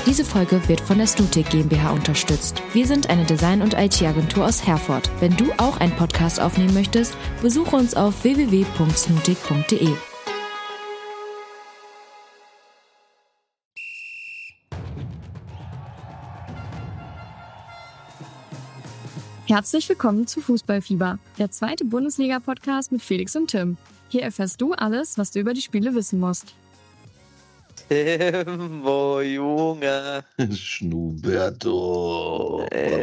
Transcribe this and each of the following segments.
Diese Folge wird von der Snutik GmbH unterstützt. Wir sind eine Design- und IT-Agentur aus Herford. Wenn du auch einen Podcast aufnehmen möchtest, besuche uns auf www.snutik.de. Herzlich willkommen zu Fußballfieber, der zweite Bundesliga-Podcast mit Felix und Tim. Hier erfährst du alles, was du über die Spiele wissen musst. Timbo, Junge. Schnuberto.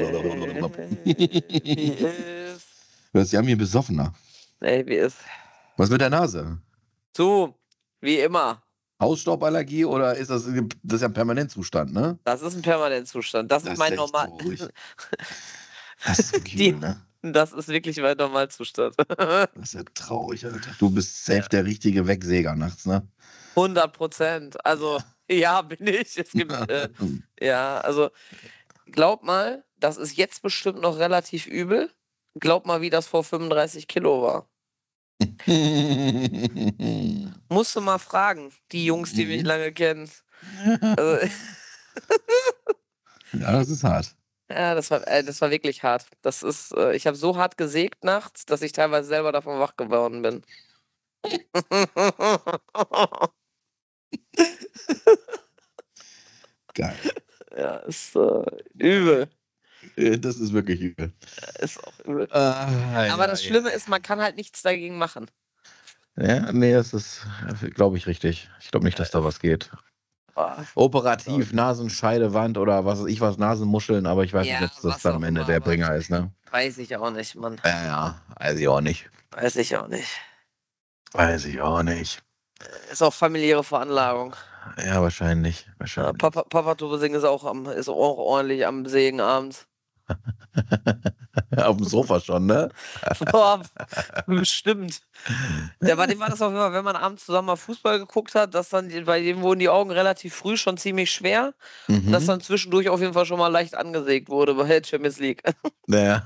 Wie ist? Du hast ja mir besoffener. Ey, wie ist? Was mit der Nase? Du, wie immer. Hausstauballergie oder ist das ist ja ein Permanentzustand, ne? Das ist ein Permanentzustand. Das ist mein echt Normal. traurig. Das ist wirklich übel, ne? Das ist wirklich mein Normalzustand. Das ist ja traurig, Alter. Du bist safe der richtige Wegsäger nachts, ne? 100%. Also, ja, bin ich. Es gibt, ja, also, glaub mal, das ist jetzt bestimmt noch relativ übel. Glaub mal, wie das vor 35 Kilo war. Musst du mal fragen, die Jungs, die mich lange kennen. Also, Ja, das ist hart. ja, das war wirklich hart. Das ist, ich habe so hart gesägt nachts, dass ich teilweise selber davon wach geworden bin. Geil. Ja, ist übel. Das ist wirklich übel. Ist auch übel. Aber Aber das Schlimme ist, man kann halt nichts dagegen machen. Ja, nee, das ist, glaube ich, richtig. Ich glaube nicht, dass da was geht. Operativ, Nasenscheidewand oder was weiß ich was, Nasenmuscheln, aber ich weiß Ja, nicht, ob das was dann auch am Ende immer, der aber- Bringer ist, ne? Weiß ich auch nicht, Mann. Ja, weiß ich auch nicht. Weiß ich auch nicht. Weiß ich auch nicht. Ist auch familiäre Veranlagung. Ja, wahrscheinlich. Ja, Wahrscheinlich. Papa Tubesing ist auch ordentlich am Sägen abends. Auf dem Sofa schon, ne? Boah, bestimmt. Ja, bei dem war das auch immer, wenn man abends zusammen mal Fußball geguckt hat, dass dann bei dem wurden die Augen relativ früh schon ziemlich schwer. Und dass dann zwischendurch auf jeden Fall schon mal leicht angesägt wurde bei der Champions League. Ja.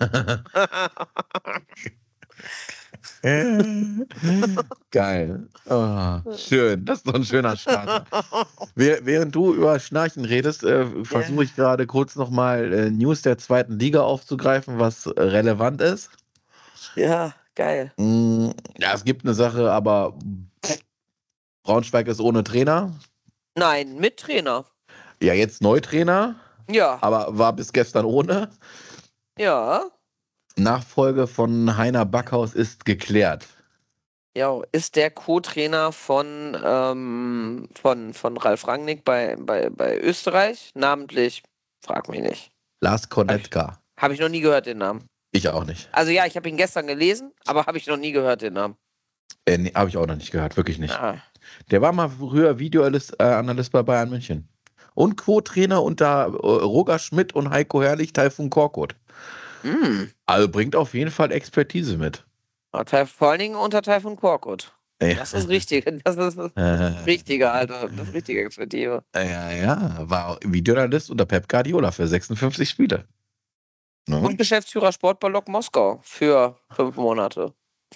Geil. Oh, schön. Das ist doch ein schöner Start. Während du über Schnarchen redest, versuche ich gerade kurz nochmal News der zweiten Liga aufzugreifen, was relevant ist. Ja, geil. Ja, es gibt eine Sache, aber Braunschweig ist ohne Trainer. Nein, mit Trainer. Ja, jetzt Neutrainer, Ja, aber war bis gestern ohne. ja. Nachfolge von Heiner Backhaus ist geklärt. Ja, ist der Co-Trainer von Ralf Rangnick bei Österreich, namentlich, frag mich nicht. Lars Konetka. Habe ich noch nie gehört, den Namen. Ich auch nicht. Also ja, ich habe ihn gestern gelesen, aber habe ich noch nie gehört, den Namen. Nee, habe ich auch noch nicht gehört, wirklich nicht. Ah, Der war mal früher Videoanalyst bei Bayern München. Und Co-Trainer unter Roger Schmidt und Heiko Herrlich, Taifun Korkut. Also bringt auf jeden Fall Expertise mit. vor allen Dingen unter Taifun Korkut. Ja. Das ist richtig. Das ist das Richtige, Alter. Das richtige Expertise. Ja, war Videoanalyst unter Pep Guardiola für 56 Spiele. Ne? Und Geschäftsführer Sportball Lok Moskau für 5 Monate.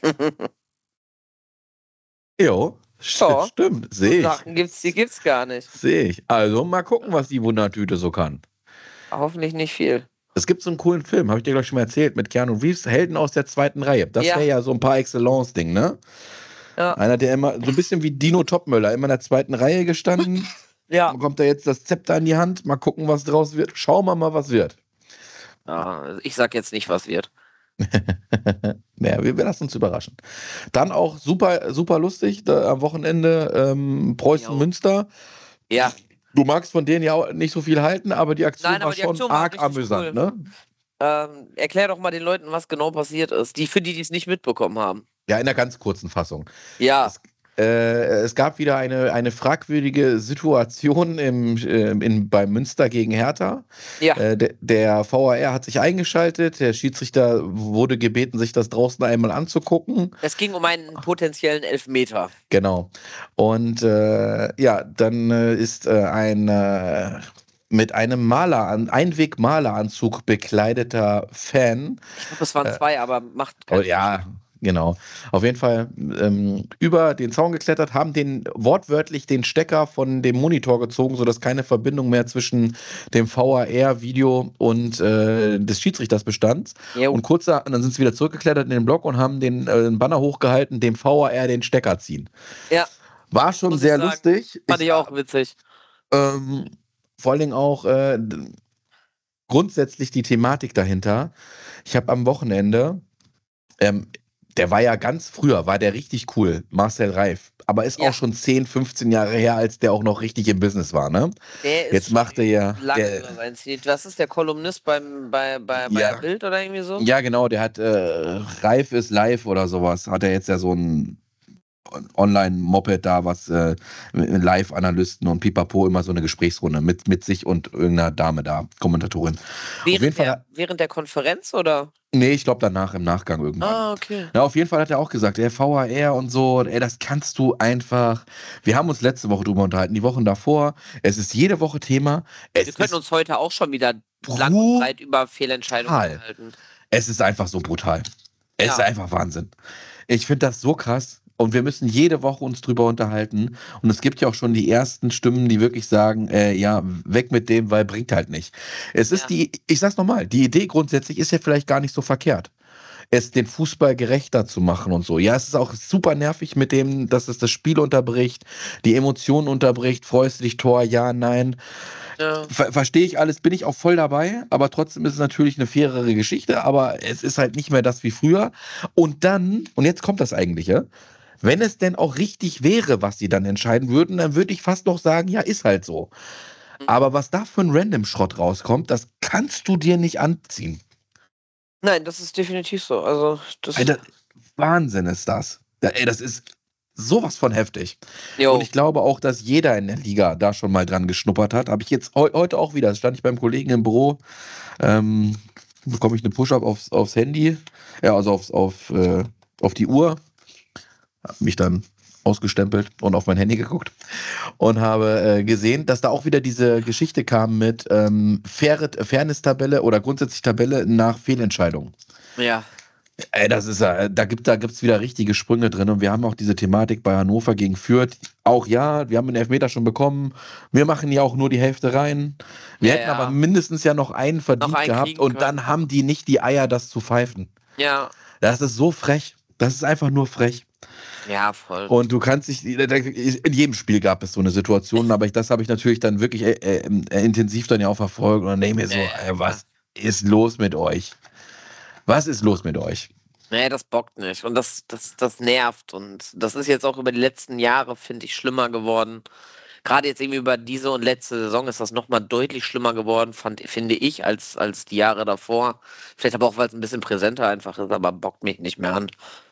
Jo, Ja. stimmt, sehe ich. Sachen gibt's gar nicht. Sehe ich. Also mal gucken, was die Wundertüte so kann. Hoffentlich nicht viel. Es gibt so einen coolen Film, habe ich dir gleich schon mal erzählt, mit Keanu Reeves, Helden aus der zweiten Reihe. Das Ja. wäre ja so ein par excellence Ding, ne? Ja. Einer, der immer, so ein bisschen wie Dino Topmöller, immer in der zweiten Reihe gestanden. Ja. Bekommt er jetzt das Zepter in die Hand, mal gucken, was draus wird. Schauen wir mal, was wird. Ja, ich sag jetzt nicht, was wird. Naja, wir lassen uns überraschen. Dann auch super, super lustig, da am Wochenende Preußen-Münster. Ja. Du magst von denen ja auch nicht so viel halten, aber die Aktion Nein, aber war die schon Aktion war arg richtig amüsant, cool. ne? Erklär doch mal den Leuten, was genau passiert ist. Die es nicht mitbekommen haben. Ja, in der ganz kurzen Fassung. Ja. Es gab wieder eine fragwürdige Situation bei Münster gegen Hertha. Ja. Der VAR hat sich eingeschaltet, der Schiedsrichter wurde gebeten, sich das draußen einmal anzugucken. Es ging um einen potenziellen Elfmeter. Genau. Und dann ist ein mit einem Einweg-Maleranzug bekleideter Fan. Ich glaube, es waren 2, aber macht Oh, ja, genau. Auf jeden Fall über den Zaun geklettert, haben wortwörtlich den Stecker von dem Monitor gezogen, sodass keine Verbindung mehr zwischen dem VAR-Video und des Schiedsrichters bestand. Und dann sind sie wieder zurückgeklettert in den Block und haben den Banner hochgehalten, dem VAR den Stecker ziehen. Ja. War schon sehr lustig. Fand ich auch witzig. Vor allen Dingen auch grundsätzlich die Thematik dahinter. Ich habe am Wochenende, der war ja ganz früher, war der richtig cool, Marcel Reif, aber ist auch schon 10, 15 Jahre her, als der auch noch richtig im Business war, ne? Der ist jetzt macht er ja lange über sein Ziel. Was ist der Kolumnist bei Bild oder irgendwie so? Ja, genau, der hat Reif ist live oder sowas, hat er jetzt ja so ein Online-Moped da, was mit Live-Analysten und Pipapo immer so eine Gesprächsrunde mit sich und irgendeiner Dame da, Kommentatorin. Während der Konferenz oder? Nee, ich glaube im Nachgang irgendwann. Ah, okay. Ja, auf jeden Fall hat er auch gesagt, VAR und so, das kannst du einfach. Wir haben uns letzte Woche drüber unterhalten, die Wochen davor. Es ist jede Woche Thema. Wir können uns heute auch schon wieder lang und breit über Fehlentscheidungen unterhalten. Es ist einfach so brutal. Es ist einfach Wahnsinn. Ich finde das so krass. Und wir müssen jede Woche uns drüber unterhalten. Und es gibt ja auch schon die ersten Stimmen, die wirklich sagen, weg mit dem, weil bringt halt nicht. Es ist ich sag's nochmal, die Idee grundsätzlich ist ja vielleicht gar nicht so verkehrt. Es den Fußball gerechter zu machen und so. Ja, es ist auch super nervig mit dem, dass es das Spiel unterbricht, die Emotionen unterbricht, freust du dich, Tor, ja, nein. Ja. Verstehe ich alles, bin ich auch voll dabei, aber trotzdem ist es natürlich eine fairere Geschichte, aber es ist halt nicht mehr das wie früher. Und jetzt kommt das Eigentliche, wenn es denn auch richtig wäre, was sie dann entscheiden würden, dann würde ich fast noch sagen, ja, ist halt so. Aber was da für ein Random-Schrott rauskommt, das kannst du dir nicht anziehen. Nein, das ist definitiv so. Also, Wahnsinn ist das. Das ist sowas von heftig. Jo. Und ich glaube auch, dass jeder in der Liga da schon mal dran geschnuppert hat. Habe ich jetzt heute auch wieder. Stand ich beim Kollegen im Büro, bekomme ich eine Push-Up aufs Handy, also auf die Uhr. Habe mich dann ausgestempelt und auf mein Handy geguckt und habe gesehen, dass da auch wieder diese Geschichte kam mit Fairness-Tabelle oder grundsätzlich Tabelle nach Fehlentscheidungen. Ja. Da gibt's wieder richtige Sprünge drin und wir haben auch diese Thematik bei Hannover gegen Fürth. Auch wir haben einen Elfmeter schon bekommen. Wir machen ja auch nur die Hälfte rein. Wir hätten aber mindestens ja noch einen verdient gehabt und dann haben die nicht die Eier, das zu pfeifen. Ja. Das ist so frech. Das ist einfach nur frech. Ja, voll. Und du kannst dich, in jedem Spiel gab es so eine Situation, aber das habe ich natürlich dann wirklich intensiv dann ja auch verfolgt und dann denke ich mir so, was ist los mit euch? Was ist los mit euch? Nee, das bockt nicht und das nervt und das ist jetzt auch über die letzten Jahre, finde ich, schlimmer geworden. Gerade jetzt irgendwie über diese und letzte Saison ist das nochmal deutlich schlimmer geworden, finde ich, als die Jahre davor. Vielleicht aber auch, weil es ein bisschen präsenter einfach ist, aber bockt mich nicht mehr an.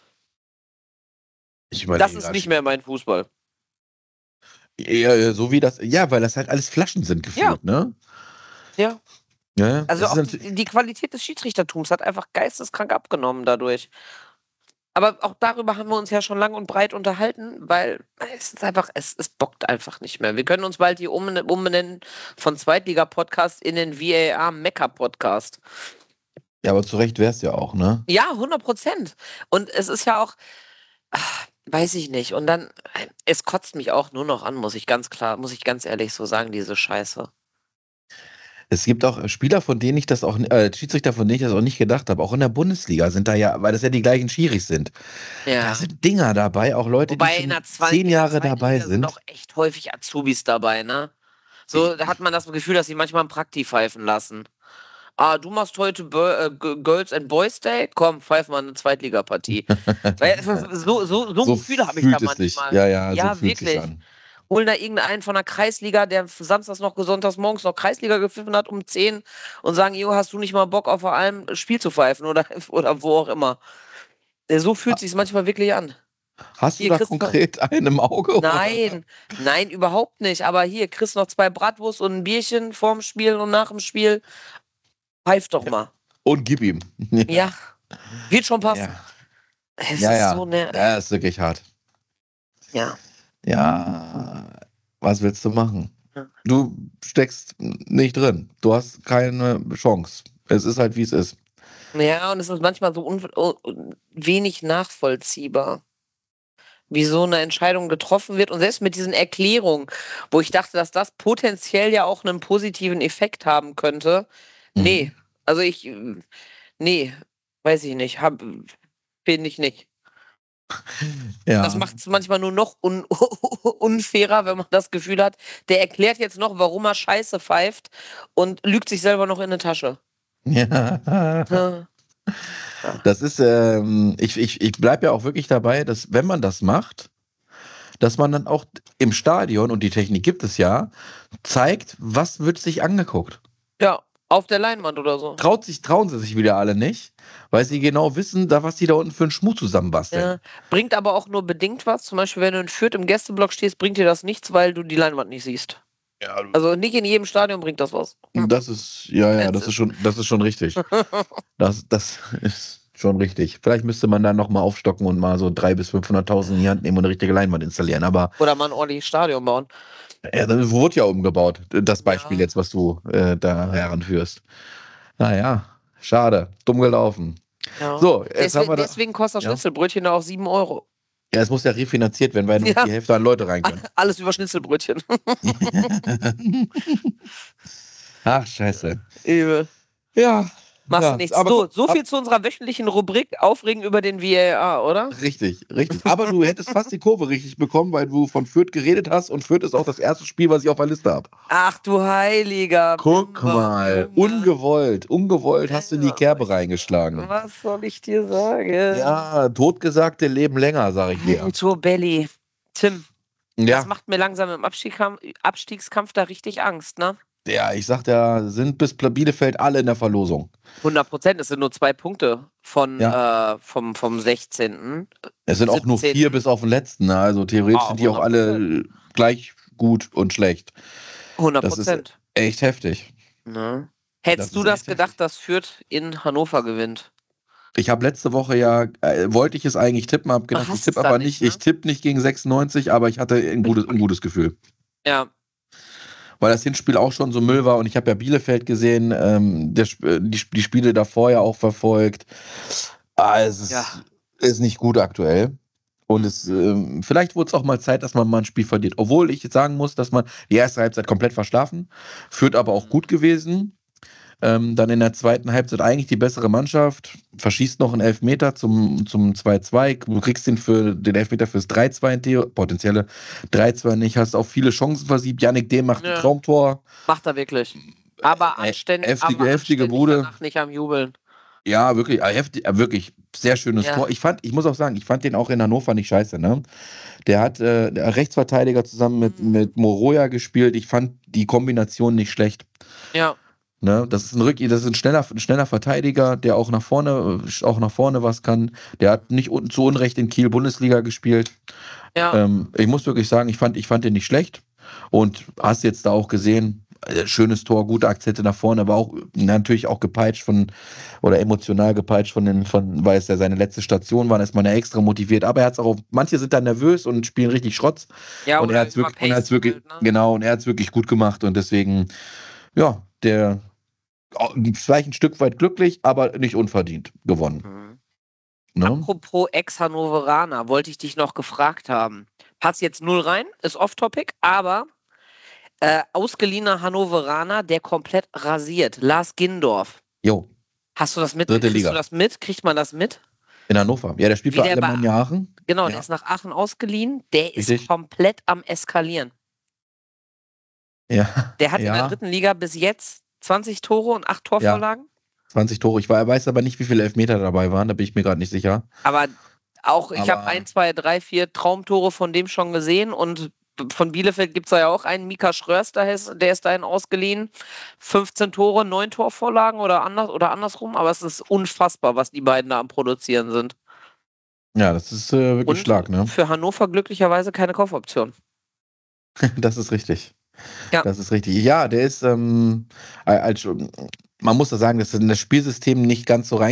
Das ist nicht mehr mein Fußball. Ja, so wie das, weil das halt alles Flaschen sind gefühlt, ne? Ja. Ja, also auch die Qualität des Schiedsrichtertums hat einfach geisteskrank abgenommen dadurch. Aber auch darüber haben wir uns ja schon lang und breit unterhalten, weil es ist einfach, es bockt einfach nicht mehr. Wir können uns bald hier umbenennen von Zweitliga-Podcast in den VAR-Mecker-Podcast. Ja, aber zu Recht wäre es ja auch, ne? Ja, 100%. Und es ist ja auch, weiß ich nicht. Und dann, es kotzt mich auch nur noch an, muss ich ganz ehrlich so sagen, diese Scheiße. Es gibt auch Spieler, von denen ich das auch, Schiedsrichter, von denen ich das auch nicht gedacht habe. Auch in der Bundesliga sind da ja, weil das ja die gleichen Schiris sind. Ja. Da sind Dinger dabei, auch Leute, die schon 10 Jahre dabei sind. Sind auch echt häufig Azubis dabei, ne? So, da hat man das Gefühl, dass sie manchmal einen Prakti pfeifen lassen. Du machst heute Girls and Boys Day? Komm, pfeif mal eine Zweitligapartie. so Gefühle habe ich da manchmal. Sich. Ja, so wirklich. Holen da irgendeinen von der Kreisliga, der sonntags morgens noch Kreisliga gepfiffen hat um 10 und sagen, hast du nicht mal Bock auf einem Spiel zu pfeifen oder wo auch immer. So fühlt sich manchmal wirklich an. Hast du da konkret einen im Auge? Nein, überhaupt nicht. Aber hier, kriegst noch 2 Bratwurst und ein Bierchen vorm Spiel und nach dem Spiel. Pfeif doch mal. Und gib ihm. Ja, wird schon passen. Es ist so nervig. Ja, ist wirklich hart. Ja. Ja, was willst du machen? Du steckst nicht drin. Du hast keine Chance. Es ist halt, wie es ist. Ja, und es ist manchmal so wenig nachvollziehbar, wie so eine Entscheidung getroffen wird. Und selbst mit diesen Erklärungen, wo ich dachte, dass das potenziell ja auch einen positiven Effekt haben könnte. Nee, also nee, weiß ich nicht, finde ich nicht. Ja. Das macht es manchmal nur noch unfairer, wenn man das Gefühl hat, der erklärt jetzt noch, warum er Scheiße pfeift und lügt sich selber noch in eine Tasche. Ja. Ja. Das ist, ich bleibe ja auch wirklich dabei, dass wenn man das macht, dass man dann auch im Stadion, und die Technik gibt es ja, zeigt, was wird sich angeguckt. Ja, auf der Leinwand oder so. Trauen sie sich wieder alle nicht, weil sie genau wissen, was die da unten für einen Schmuh zusammenbasteln. Ja, bringt aber auch nur bedingt was. Zum Beispiel, wenn du in Fürth im Gästeblock stehst, bringt dir das nichts, weil du die Leinwand nicht siehst. Ja, Also nicht in jedem Stadion bringt das was. das ist, das ist schon richtig. Das ist schon richtig. Vielleicht müsste man dann nochmal aufstocken und mal so 300.000 bis 500.000 in die Hand nehmen und eine richtige Leinwand installieren. Aber oder mal ein ordentliches Stadion bauen. ja, dann wurde ja umgebaut. Das Beispiel jetzt, was du da heranführst. Naja, schade. Dumm gelaufen. Ja. So, jetzt haben wir deswegen kostet das Schnitzelbrötchen da auch 7 €. Ja, es muss ja refinanziert werden, weil nur die Hälfte an Leute rein können. Alles über Schnitzelbrötchen. Ach, scheiße. Übel. Ja. Machst nichts. Aber so viel zu unserer wöchentlichen Rubrik Aufregen über den VAR, oder? Richtig. Aber du hättest fast die Kurve richtig bekommen, weil du von Fürth geredet hast und Fürth ist auch das erste Spiel, was ich auf der Liste habe. Ach du Heiliger. Guck mal, ungewollt hast du in die Kerbe reingeschlagen. Was soll ich dir sagen? Ja, Totgesagte leben länger, sag ich dir. Belly. Tim, das macht mir langsam im Abstiegskampf da richtig Angst, ne? Ja, ich sag ja, sind bis Bielefeld alle in der Verlosung. 100%, es sind nur 2 Punkte vom 16. Es sind auch nur 4 bis auf den letzten, also theoretisch sind die auch alle gleich gut und schlecht. 100%. Das ist echt heftig. Ne? Hättest du das gedacht, dass Fürth in Hannover gewinnt? Ich habe letzte Woche wollte ich es eigentlich tippen, habe gedacht, ich tippe aber nicht, ne? Ich tippe nicht gegen 96, aber ich hatte ein gutes Gefühl. Ja. Weil das Hinspiel auch schon so Müll war und ich habe ja Bielefeld gesehen, die Spiele davor ja auch verfolgt. Es ist nicht gut aktuell. Und vielleicht wurde es auch mal Zeit, dass man mal ein Spiel verliert. Obwohl ich jetzt sagen muss, dass man die erste Halbzeit komplett verschlafen, Fürth aber auch gut gewesen. Dann in der zweiten Halbzeit eigentlich die bessere Mannschaft, verschießt noch einen Elfmeter zum 2-2, du kriegst den Elfmeter fürs 3-2, potenzielle 3-2 nicht, hast auch viele Chancen versiebt, Yannick Dehm macht ein Traumtor. Macht er wirklich. Aber anständig, heftige Bude. Danach nicht am Jubeln. Ja, wirklich, wirklich sehr schönes Tor. Ich muss auch sagen, ich fand den auch in Hannover nicht scheiße, ne? Der hat der Rechtsverteidiger zusammen mit Moroja gespielt, ich fand die Kombination nicht schlecht. Ja. Ne, das ist ein schneller Verteidiger, der auch nach vorne was kann. Der hat nicht zu Unrecht in Kiel Bundesliga gespielt. Ja. Ich muss wirklich sagen, ich fand den nicht schlecht. Und hast jetzt da auch gesehen, schönes Tor, gute Akzente nach vorne, aber auch natürlich auch gepeitscht emotional gepeitscht weil es ja seine letzte Station war, ist man ja extra motiviert. Aber er hat es auch, manche sind da nervös und spielen richtig Schrotz. Ja, und er hat es wirklich gut gemacht und deswegen, ja, der vielleicht ein Stück weit glücklich, aber nicht unverdient gewonnen. Ne? Apropos Ex-Hannoveraner, wollte ich dich noch gefragt haben. Passt jetzt 0 rein, ist off-topic, aber ausgeliehener Hannoveraner, der komplett rasiert. Lars Gindorf. Jo. Hast du das mit? Dritte Liga. Kriegt man das mit? In Hannover. Ja, der spielt für Alemannia Aachen. Genau, der ist nach Aachen ausgeliehen. Der ist komplett am Eskalieren. Ja. Der hat in der 3. Liga bis jetzt 20 Tore und 8 Torvorlagen. 20 Tore. Ich weiß aber nicht, wie viele Elfmeter dabei waren. Da bin ich mir gerade nicht sicher. Aber ich habe 1, 2, 3, 4 Traumtore von dem schon gesehen. Und von Bielefeld gibt es ja auch einen, Mika Schröers, der ist dahin ausgeliehen. 15 Tore, 9 Torvorlagen oder andersrum. Aber es ist unfassbar, was die beiden da am Produzieren sind. Ja, das ist wirklich Schlag, ne? Für Hannover glücklicherweise keine Kaufoption. Das ist richtig. Ja. Das ist richtig. Ja, der ist, man muss da sagen, dass in das Spielsystem nicht ganz so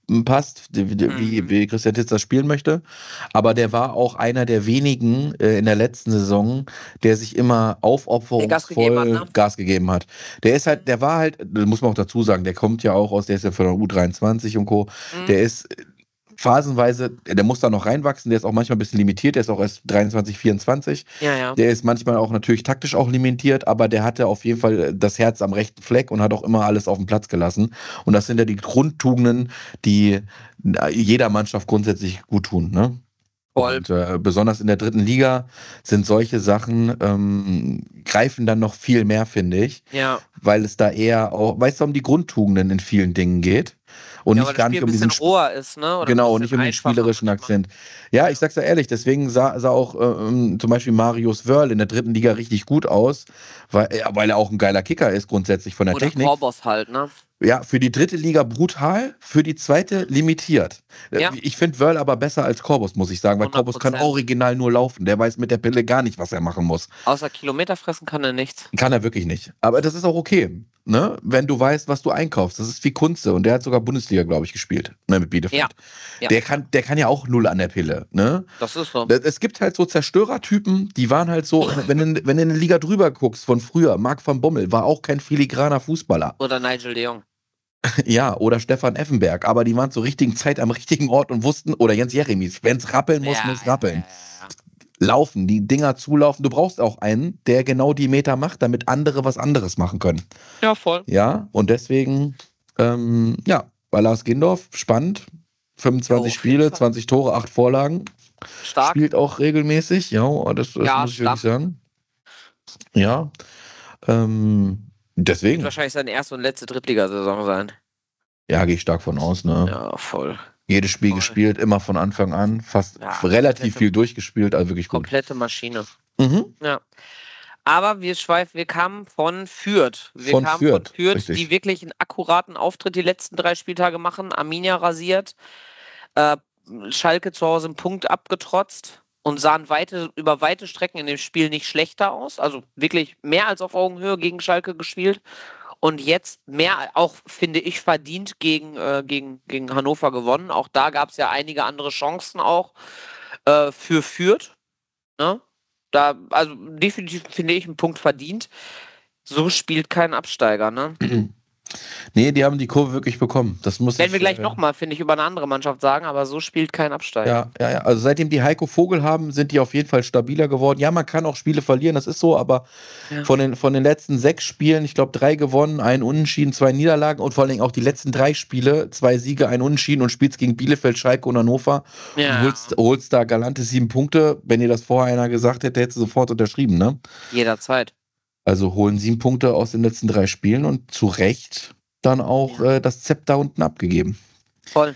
passt, wie Christian Titz das spielen möchte. Aber der war auch einer der wenigen in der letzten Saison, der sich immer aufopferungsvoll Gas gegeben hat. Der war halt, das muss man auch dazu sagen, der kommt ja auch der ist ja von der U23 und Co. Der ist phasenweise, der muss da noch reinwachsen, der ist auch manchmal ein bisschen limitiert, der ist auch erst 23, 24. Ja. Der ist manchmal auch natürlich taktisch auch limitiert, aber der hatte auf jeden Fall das Herz am rechten Fleck und hat auch immer alles auf den Platz gelassen. Und das sind ja die Grundtugenden, die jeder Mannschaft grundsätzlich gut tun, ne? Voll. Und besonders in der 3. Liga sind solche Sachen, greifen dann noch viel mehr, finde ich. Ja. Weil es da eher auch, weißt du, um die Grundtugenden in vielen Dingen geht. Und nicht gar nicht um diesen roher ist, ne? Oder genau, und nicht um den spielerischen Akzent. Ja, ich sag's ja ehrlich, deswegen sah auch zum Beispiel Marius Wörl in der 3. Liga richtig gut aus, weil er auch ein geiler Kicker ist, grundsätzlich von der Technik. Oder Korbos halt, ne? Ja, für die 3. Liga brutal, für die 2. limitiert. Ja. Ich finde Wörl aber besser als Korbos, muss ich sagen, weil 100%. Korbos kann original nur laufen. Der weiß mit der Pille gar nicht, was er machen muss. Außer Kilometer fressen kann er nichts. Kann er wirklich nicht. Aber das ist auch okay, ne? Wenn du weißt, was du einkaufst. Das ist wie Kunze. Und der hat sogar Bundesliga, glaube ich, gespielt, ne, mit Bielefeld. Ja. Der kann ja auch null an der Pille, ne? Das ist so. Es gibt halt so Zerstörertypen, die waren halt so, wenn du in eine Liga drüber guckst von früher, Marc van Bommel war auch kein filigraner Fußballer. Oder Nigel de Jong. Ja, oder Stefan Effenberg, aber die waren zur richtigen Zeit am richtigen Ort und wussten, oder Jens Jeremies, wenn es rappeln muss, muss es rappeln. Ja. Laufen, die Dinger zulaufen. Du brauchst auch einen, der genau die Meter macht, damit andere was anderes machen können. Ja, voll. Ja, und deswegen, bei Lars Gindorf, spannend. 25 Spiele, 20 Tore, 8 Vorlagen. Stark. Spielt auch regelmäßig, das muss ich wirklich sagen. Ja, deswegen. Wird wahrscheinlich seine erste und letzte Drittligasaison sein. Ja, gehe ich stark von aus, ne? Ja, voll. Jedes Spiel gespielt, immer von Anfang an, fast relativ viel durchgespielt, also wirklich gut. Komplette Maschine. Mhm. Ja. Aber wir kamen von Fürth. Von Fürth, die wirklich einen akkuraten Auftritt die letzten 3 Spieltage machen. Arminia rasiert, Schalke zu Hause einen Punkt abgetrotzt und sahen über weite Strecken in dem Spiel nicht schlechter aus. Also wirklich mehr als auf Augenhöhe gegen Schalke gespielt. Und jetzt mehr auch, finde ich, verdient gegen Hannover gewonnen. Auch da gab es ja einige andere Chancen auch für Fürth. Ne? Also definitiv finde ich einen Punkt verdient. So spielt kein Absteiger, ne? Nee, die haben die Kurve wirklich bekommen. Das werden wir gleich nochmal, finde ich, über eine andere Mannschaft sagen, aber so spielt kein Absteiger. Ja. Also seitdem die Heiko Vogel haben, sind die auf jeden Fall stabiler geworden. Ja, man kann auch Spiele verlieren, das ist so, aber von den letzten 6 Spielen, ich glaube 3 gewonnen, 1 Unentschieden, 2 Niederlagen und vor allem auch die letzten 3 Spiele, 2 Siege, 1 Unentschieden und spielst gegen Bielefeld, Schalke und Hannover und holst da galante 7 Punkte. Wenn dir das vorher einer gesagt hätte, hättest du sofort unterschrieben, ne? Jederzeit. Also holen 7 Punkte aus den letzten 3 Spielen und zu Recht dann auch das Zepter unten abgegeben. Voll.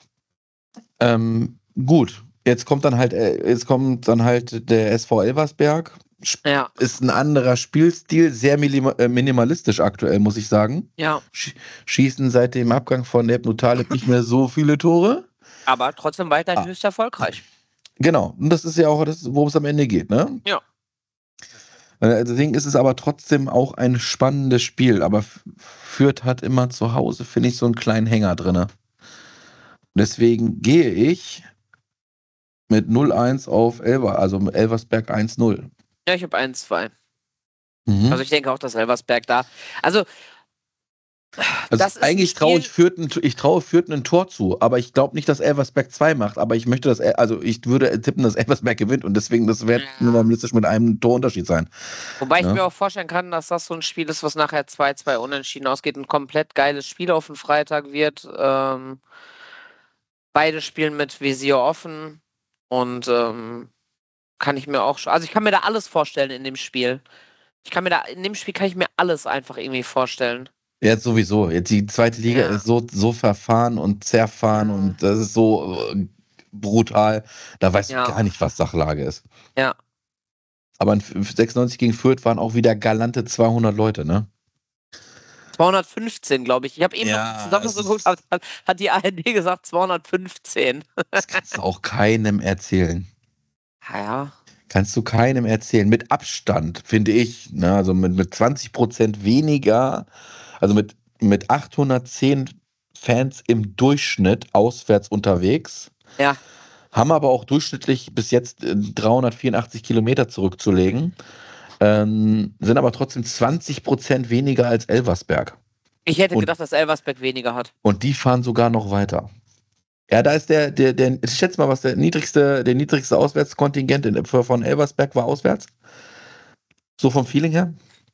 Gut, jetzt kommt dann halt der SV Elversberg. Ja. Ist ein anderer Spielstil, sehr minimalistisch aktuell, muss ich sagen. Ja. Schießen seit dem Abgang von Ebnu Taleb nicht mehr so viele Tore. Aber trotzdem weiterhin höchst erfolgreich. Genau, und das ist ja auch das, worum es am Ende geht, ne? Ja. Deswegen ist es aber trotzdem auch ein spannendes Spiel. Aber Fürth hat immer zu Hause, finde ich, so einen kleinen Hänger drin. Deswegen gehe ich mit 0-1 auf Elversberg 1-0. Ja, ich habe 1-2. Also ich denke auch, dass Elversberg da. Also eigentlich traue ich Fürth ein Tor zu, aber ich glaube nicht, dass Elversberg 2 macht, aber ich würde tippen, dass Elversberg gewinnt und deswegen, das wird minimalistisch mit einem Torunterschied sein. Wobei ich mir auch vorstellen kann, dass das so ein Spiel ist, was nachher 2-2 unentschieden ausgeht, ein komplett geiles Spiel auf den Freitag wird. Beide spielen mit Visier offen und kann ich mir da alles vorstellen in dem Spiel. In dem Spiel kann ich mir alles einfach irgendwie vorstellen. Jetzt sowieso. Jetzt die 2. Liga ist so verfahren und zerfahren und das ist so brutal. Da weißt du gar nicht, was Sachlage ist. Ja. Aber in 96 gegen Fürth waren auch wieder galante 200 Leute, ne? 215, glaube ich. Ich habe eben noch zusammen so geguckt, hat die ARD gesagt 215. Das kannst du auch keinem erzählen. Ja. Kannst du keinem erzählen. Mit Abstand, finde ich. Ne? Also mit 20% weniger. Also mit 810 Fans im Durchschnitt auswärts unterwegs. Ja. Haben aber auch durchschnittlich bis jetzt 384 Kilometer zurückzulegen. Sind aber trotzdem 20% weniger als Elversberg. Ich hätte gedacht, dass Elversberg weniger hat. Und die fahren sogar noch weiter. Ja, da ist ich schätze mal, was der niedrigste Auswärtskontingent von Elversberg war auswärts. So vom Feeling her.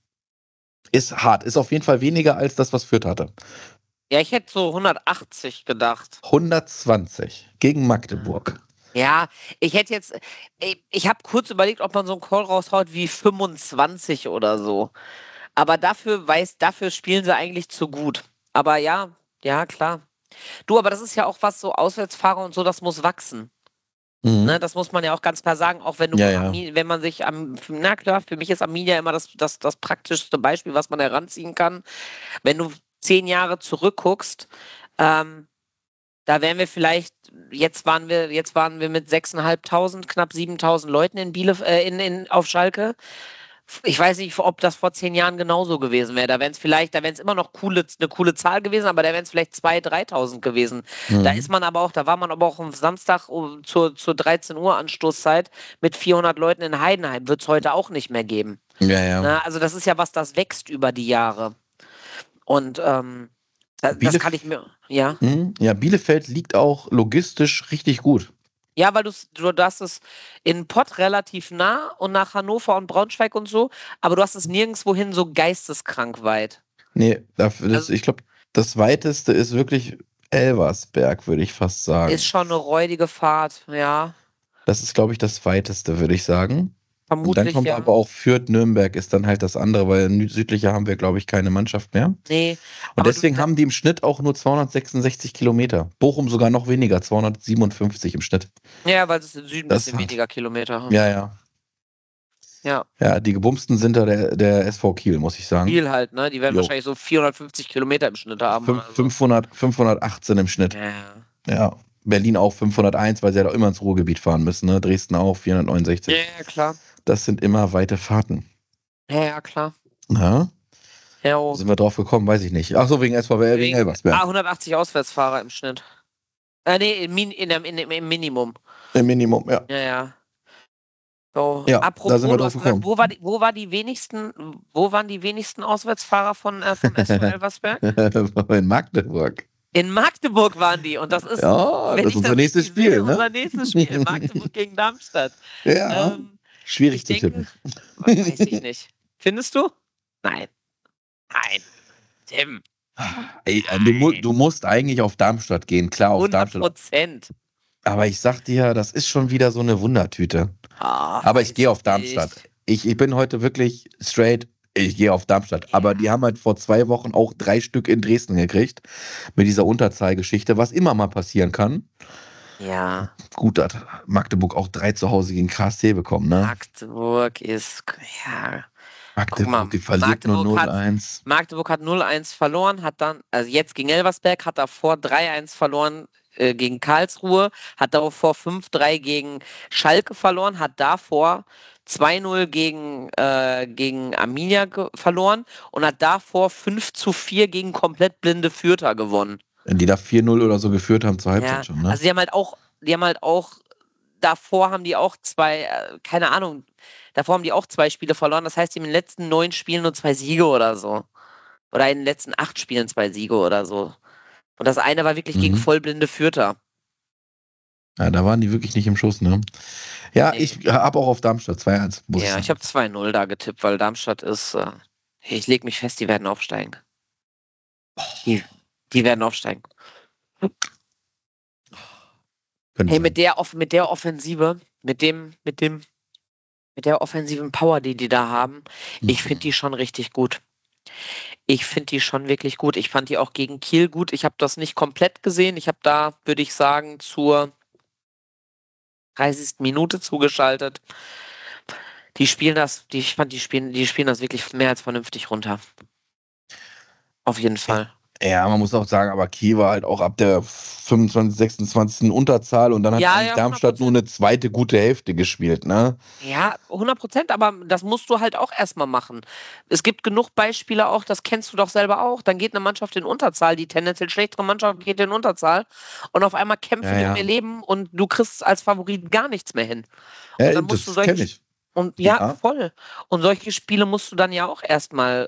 Ist hart. Ist auf jeden Fall weniger als das, was Fürth hatte. Ja, ich hätte so 180 gedacht. 120 gegen Magdeburg. Ja, ich habe kurz überlegt, ob man so einen Call raushaut wie 25 oder so. Aber dafür spielen sie eigentlich zu gut. Aber ja, klar. Du, aber das ist ja auch was so Auswärtsfahrer und so, das muss wachsen. Mhm. Ne, das muss man ja auch ganz klar sagen, auch wenn du, wenn man sich na klar, für mich ist Arminia immer das praktischste Beispiel, was man heranziehen kann. Wenn du 10 Jahre zurückguckst, da wären wir vielleicht, jetzt waren wir mit 6.500, knapp 7.000 Leuten auf Schalke. Ich weiß nicht, ob das vor 10 Jahren genauso gewesen wäre. Da wären es immer noch eine coole Zahl gewesen, aber da wären es vielleicht 2.000, 3.000 gewesen. Mhm. Da war man aber auch am Samstag zur 13 Uhr Anstoßzeit mit 400 Leuten in Heidenheim. Wird es heute auch nicht mehr geben. Ja. Na, also das ist ja was, das wächst über die Jahre. Und das kann ich mir, ja. Ja, Bielefeld liegt auch logistisch richtig gut. Ja, weil du hast es in Pott relativ nah und nach Hannover und Braunschweig und so, aber du hast es nirgendwohin so geisteskrank weit. Nee, ich glaube, das weiteste ist wirklich Elversberg, würde ich fast sagen. Ist schon eine räudige Fahrt, ja. Das ist, glaube ich, das weiteste, würde ich sagen. Vermutlich, und dann kommt aber auch Fürth-Nürnberg ist dann halt das andere, weil südlicher haben wir, glaube ich, keine Mannschaft mehr. Nee. Und deswegen haben die im Schnitt auch nur 266 Kilometer. Bochum sogar noch weniger, 257 im Schnitt. Ja, weil es im Süden ein bisschen weniger Kilometer haben. Ja. Ja, die gebumsten sind da der SV Kiel, muss ich sagen. Kiel halt, ne? Die werden wahrscheinlich so 450 Kilometer im Schnitt haben. 518 im Schnitt. Ja. Berlin auch 501, weil sie halt auch immer ins Ruhrgebiet fahren müssen. Ne? Dresden auch 469. Ja, klar. Das sind immer weite Fahrten. Ja, klar. Ja. Ja. Sind wir drauf gekommen? Weiß ich nicht. Ach so, wegen SVW, wegen Elversberg. 180 Auswärtsfahrer im Schnitt. Nee, im Minimum. Im Minimum, ja. Ja. So, ja, apropos, da sind wir drauf gekommen. Wo waren die wenigsten Auswärtsfahrer vom SV Elversberg? In Magdeburg. In Magdeburg waren die und das ist, das ist unser nächstes Spiel. Unser nächstes Spiel, Magdeburg gegen Darmstadt. Ja, schwierig zu tippen. Weiß ich nicht. Findest du? Nein. Tim. Ey, du musst eigentlich auf Darmstadt gehen, klar, auf 100%. Darmstadt. Aber ich sag dir, das ist schon wieder so eine Wundertüte. Aber ich gehe auf Darmstadt. Ich bin heute wirklich straight. Ich gehe auf Darmstadt. Aber die haben halt vor 2 Wochen auch 3 Stück in Dresden gekriegt. Mit dieser Unterzahlgeschichte, was immer mal passieren kann. Ja. Gut, hat Magdeburg auch 3 zu Hause gegen KSC bekommen, ne? Magdeburg ist, ja. Magdeburg, die verliert nur 0-1. Magdeburg hat 0-1 verloren, hat dann, also jetzt gegen Elversberg, hat davor 3-1 verloren gegen Karlsruhe, hat davor 5-3 gegen Schalke verloren, hat davor 2-0 gegen Arminia verloren und hat davor 5-4 gegen komplett blinde Fürther gewonnen. Die da 4-0 oder so geführt haben zur Halbzeit schon, ne? Also die haben halt auch, davor haben die auch 2, keine Ahnung, davor haben die auch 2 Spiele verloren. Das heißt, die haben in den letzten 9 Spielen nur 2 Siege oder so. Oder in den letzten 8 Spielen 2 Siege oder so. Und das eine war wirklich gegen vollblinde Fürther. Ja, da waren die wirklich nicht im Schuss, ne? Ja, nee. Ich habe auch auf Darmstadt 2-1. Ja, ich habe 2-0 da getippt, weil Darmstadt ist, ich lege mich fest, die werden aufsteigen. Die werden aufsteigen. Hey, mit der Offensive, mit der offensiven Power, die da haben, ich finde die schon richtig gut. Ich finde die schon wirklich gut. Ich fand die auch gegen Kiel gut. Ich habe das nicht komplett gesehen. Ich habe da, würde ich sagen, zur 30. Minute zugeschaltet. Die spielen das wirklich mehr als vernünftig runter. Auf jeden Fall. Ja, man muss auch sagen, aber Kiel war halt auch ab der 25., 26. in Unterzahl und dann hat eigentlich Darmstadt 100%. nur eine zweite gute Hälfte gespielt, ne? Ja, 100%, aber das musst du halt auch erstmal machen. Es gibt genug Beispiele auch, das kennst du doch selber auch. Dann geht eine Mannschaft in Unterzahl, die tendenziell schlechtere Mannschaft geht in Unterzahl und auf einmal kämpfen die um ihr Leben und du kriegst als Favorit gar nichts mehr hin. Ja, Und dann musst das du kenne ich. Und Ja. voll. Und solche Spiele musst du dann ja auch erstmal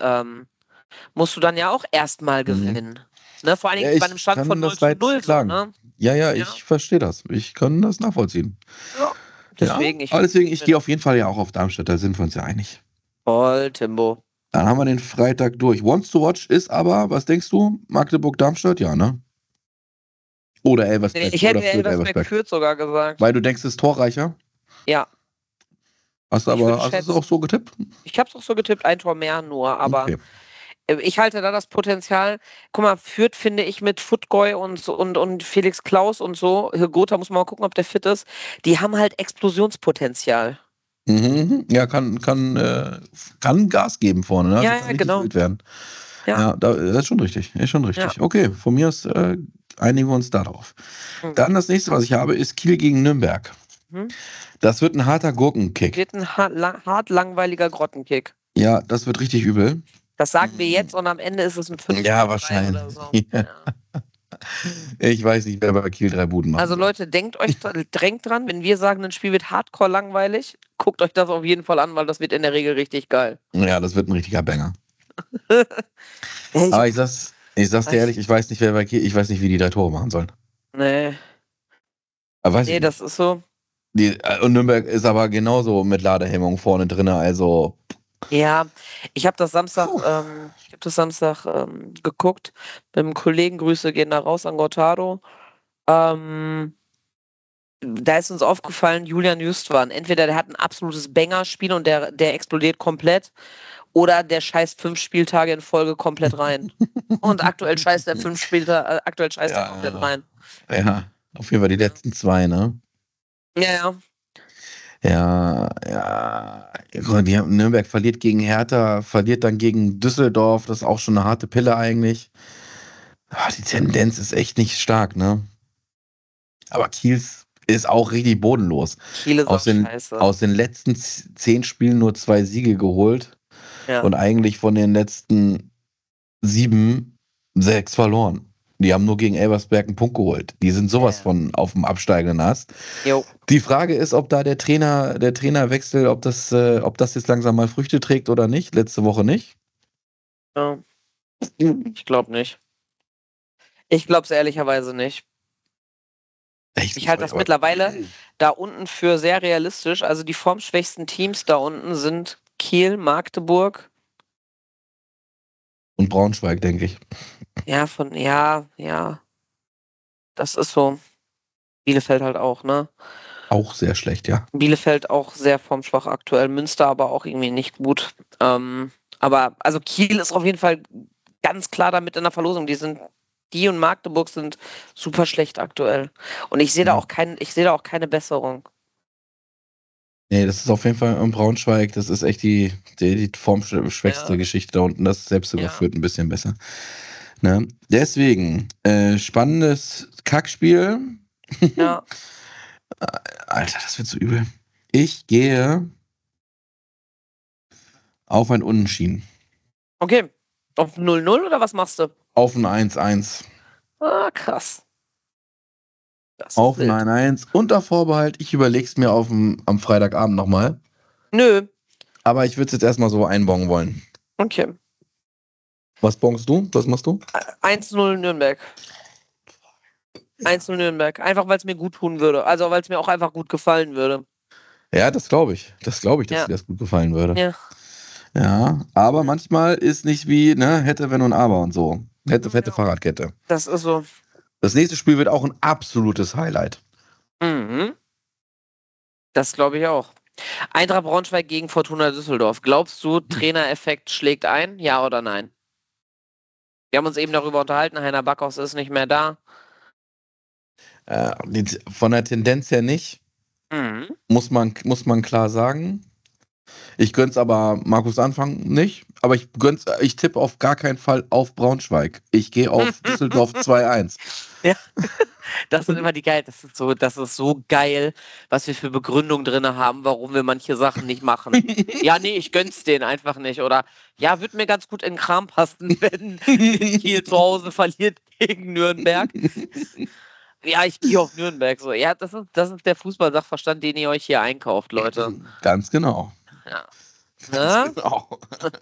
gewinnen. Ne? Vor allen Dingen bei einem Stand von 0-0. So, ne? Ja, ich verstehe das. Ich kann das nachvollziehen. Ja, deswegen. Ich gehe auf jeden Fall ja auch auf Darmstadt, da sind wir uns ja einig. Voll, Timbo. Dann haben wir den Freitag durch. Wants to watch ist aber, was denkst du? Magdeburg-Darmstadt? Ja, ne? Oder Elversberg. Ich hätte Elversberg-Fürth sogar gesagt. Weil du denkst, es ist torreicher? Ja. Hast du es auch so getippt? Ich habe es auch so getippt, ein Tor mehr nur, aber okay. Ich halte da das Potenzial. Guck mal, Fürth finde ich mit Futgoy und Felix Klaus und so, Gotha muss man mal gucken, ob der fit ist, die haben halt Explosionspotenzial. Ja, kann Gas geben vorne, ne? Ja, kann genau. Wild werden. Ja. Das ist schon richtig. Ja. Okay, von mir aus einigen wir uns darauf. Dann das nächste, was ich habe, ist Kiel gegen Nürnberg. Das wird ein harter Gurkenkick. Wird ein hart langweiliger Grottenkick. Ja, das wird richtig übel. Das sagen wir jetzt und am Ende ist es ein 5. Ja, wahrscheinlich. Oder so. Ja. Ich weiß nicht, wer bei Kiel 3 Buden macht. Also Leute, drängt dran, wenn wir sagen, ein Spiel wird hardcore langweilig, guckt euch das auf jeden Fall an, weil das wird in der Regel richtig geil. Ja, das wird ein richtiger Banger. Aber ich sag's dir ehrlich, ich weiß nicht, wer bei Kiel, ich weiß nicht, wie die 3 Tore machen sollen. Nee. Das ist so. Und Nürnberg ist aber genauso mit Ladehemmung vorne drin, also. Ja, ich habe das Samstag, geguckt. Mit einem Kollegen, Grüße gehen da raus an Gotardo. Da ist uns aufgefallen, Julian Justwan. Entweder der hat ein absolutes Banger-Spiel und der explodiert komplett, oder der scheißt 5 Spieltage in Folge komplett rein. Und aktuell scheißt er 5 Spieltage, komplett rein. Ja, auf jeden Fall die letzten 2, ne? Ja. Ja. Nürnberg verliert gegen Hertha, verliert dann gegen Düsseldorf. Das ist auch schon eine harte Pille eigentlich. Die Tendenz ist echt nicht stark, ne? Aber Kiel ist auch richtig bodenlos. Kiel ist scheiße. Aus den letzten 10 Spielen nur 2 Siege geholt. Ja. Und eigentlich von den letzten 7 6 verloren. Die haben nur gegen Elversberg einen Punkt geholt. Die sind sowas von auf dem absteigenden Ast. Jo. Die Frage ist, ob da der Trainerwechsel, ob das jetzt langsam mal Früchte trägt oder nicht. Letzte Woche nicht. Ja. Ich glaube nicht. Ich glaube es ehrlicherweise nicht. Ich halte das mittlerweile da unten für sehr realistisch. Also die formschwächsten Teams da unten sind Kiel, Magdeburg. Und Braunschweig, denke ich. Ja. Das ist so. Bielefeld halt auch, ne? Auch sehr schlecht, ja. Bielefeld auch sehr formschwach aktuell. Münster aber auch irgendwie nicht gut. Aber also Kiel ist auf jeden Fall ganz klar damit in der Verlosung. Die und Magdeburg sind super schlecht aktuell. Und ich sehe da auch keine Besserung. Nee, das ist auf jeden Fall in Braunschweig, das ist echt die formschwächste Geschichte da unten. Das selbst überführt ein bisschen besser. Ne? Deswegen, spannendes Kackspiel. Ja. Alter, das wird so übel. Ich gehe auf ein Unentschieden. Okay. Auf 0-0 oder was machst du? Auf ein 1-1. Ah, krass. Auf ein 1-1. Unter Vorbehalt, ich überleg's mir am Freitagabend nochmal. Nö. Aber ich würde es jetzt erstmal so einbauen wollen. Okay. Was bongst du? Was machst du? 1-0 Nürnberg. 1-0 Nürnberg. Einfach, weil es mir gut tun würde. Also, weil es mir auch einfach gut gefallen würde. Ja, das glaube ich. Dass dir das gut gefallen würde. Ja, aber manchmal ist nicht wie, ne, hätte, wenn und aber und so. Hätte, fette Fahrradkette. Das ist so. Das nächste Spiel wird auch ein absolutes Highlight. Mhm. Das glaube ich auch. Eintracht Braunschweig gegen Fortuna Düsseldorf. Glaubst du, Trainereffekt schlägt ein? Ja oder nein? Wir haben uns eben darüber unterhalten, Heiner Backhaus ist nicht mehr da. Von der Tendenz her nicht. Muss man klar sagen. Ich gönn's aber Markus Anfang nicht, aber ich tippe auf gar keinen Fall auf Braunschweig. Ich gehe auf Düsseldorf 2-1. Ja, das sind immer die geil. Das ist so geil, was wir für Begründungen drin haben, warum wir manche Sachen nicht machen. Ja, nee, ich gönn's denen einfach nicht. Oder ja, wird mir ganz gut in den Kram passen, wenn Kiel zu Hause verliert gegen Nürnberg. Ja, ich gehe auf Nürnberg. So, ja, das ist der Fußball-Sachverstand, den ihr euch hier einkauft, Leute. Ganz genau. Ja. Ganz genau.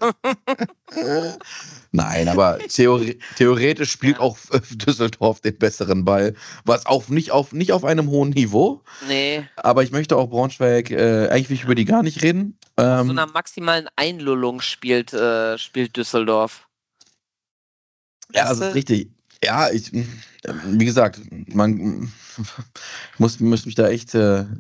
Nein, aber theoretisch spielt auch Düsseldorf den besseren Ball, was auch nicht auf einem hohen Niveau. Nee. Aber ich möchte auch Braunschweig, eigentlich will ich über die gar nicht reden. Auf so einer maximalen Einlullung spielt Düsseldorf. Ja, das ist richtig. Ja, wie gesagt, man muss mich da echt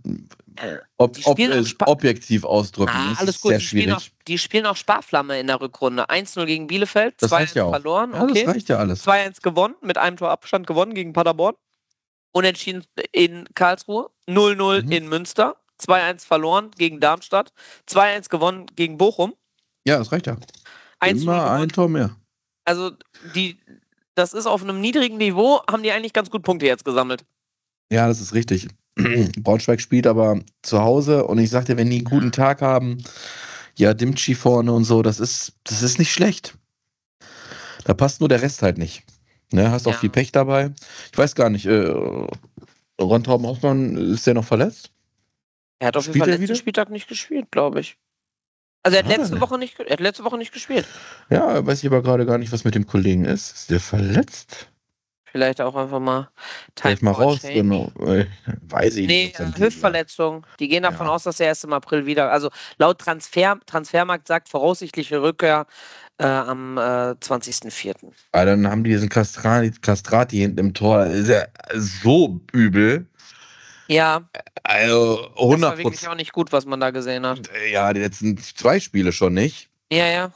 objektiv ausdrücken. Ah, alles gut. gut. Sehr schwierig. Die spielen auch Sparflamme in der Rückrunde. 1-0 gegen Bielefeld, 2-1 ja verloren. Ja, okay. das reicht ja alles. 2-1 gewonnen, mit einem Tor Abstand gewonnen gegen Paderborn. Unentschieden in Karlsruhe. 0-0 in Münster. 2-1 verloren gegen Darmstadt. 2-1 gewonnen gegen Bochum. Ja, das reicht ja. 1-0 Immer ein Tor mehr. Also, das ist auf einem niedrigen Niveau, haben die eigentlich ganz gut Punkte jetzt gesammelt. Ja, das ist richtig. Braunschweig spielt aber zu Hause und ich sagte, wenn die einen guten Tag haben, ja, Dimci vorne und so, das ist nicht schlecht. Da passt nur der Rest halt nicht. Ne, hast auch viel Pech dabei. Ich weiß gar nicht, Ron Trauben-Hoffmann, ist der noch verletzt? Er hat auf jeden Fall letzten Spieltag nicht gespielt, glaube ich. Also er hat letzte Woche nicht gespielt. Ja, weiß ich aber gerade gar nicht, was mit dem Kollegen ist. Ist der verletzt? Vielleicht auch einfach mal raus. Genau. Weiß ich nicht. Nee, Hüftverletzung. Die gehen davon aus, dass er erst im April wieder, also laut Transfermarkt sagt voraussichtliche Rückkehr am 20.04. Aber dann haben die diesen Castrati hinten im Tor. Ist ja so übel. Ja. Also 100%. Das war wirklich auch nicht gut, was man da gesehen hat. Ja, die letzten 2 Spiele schon nicht. Ja.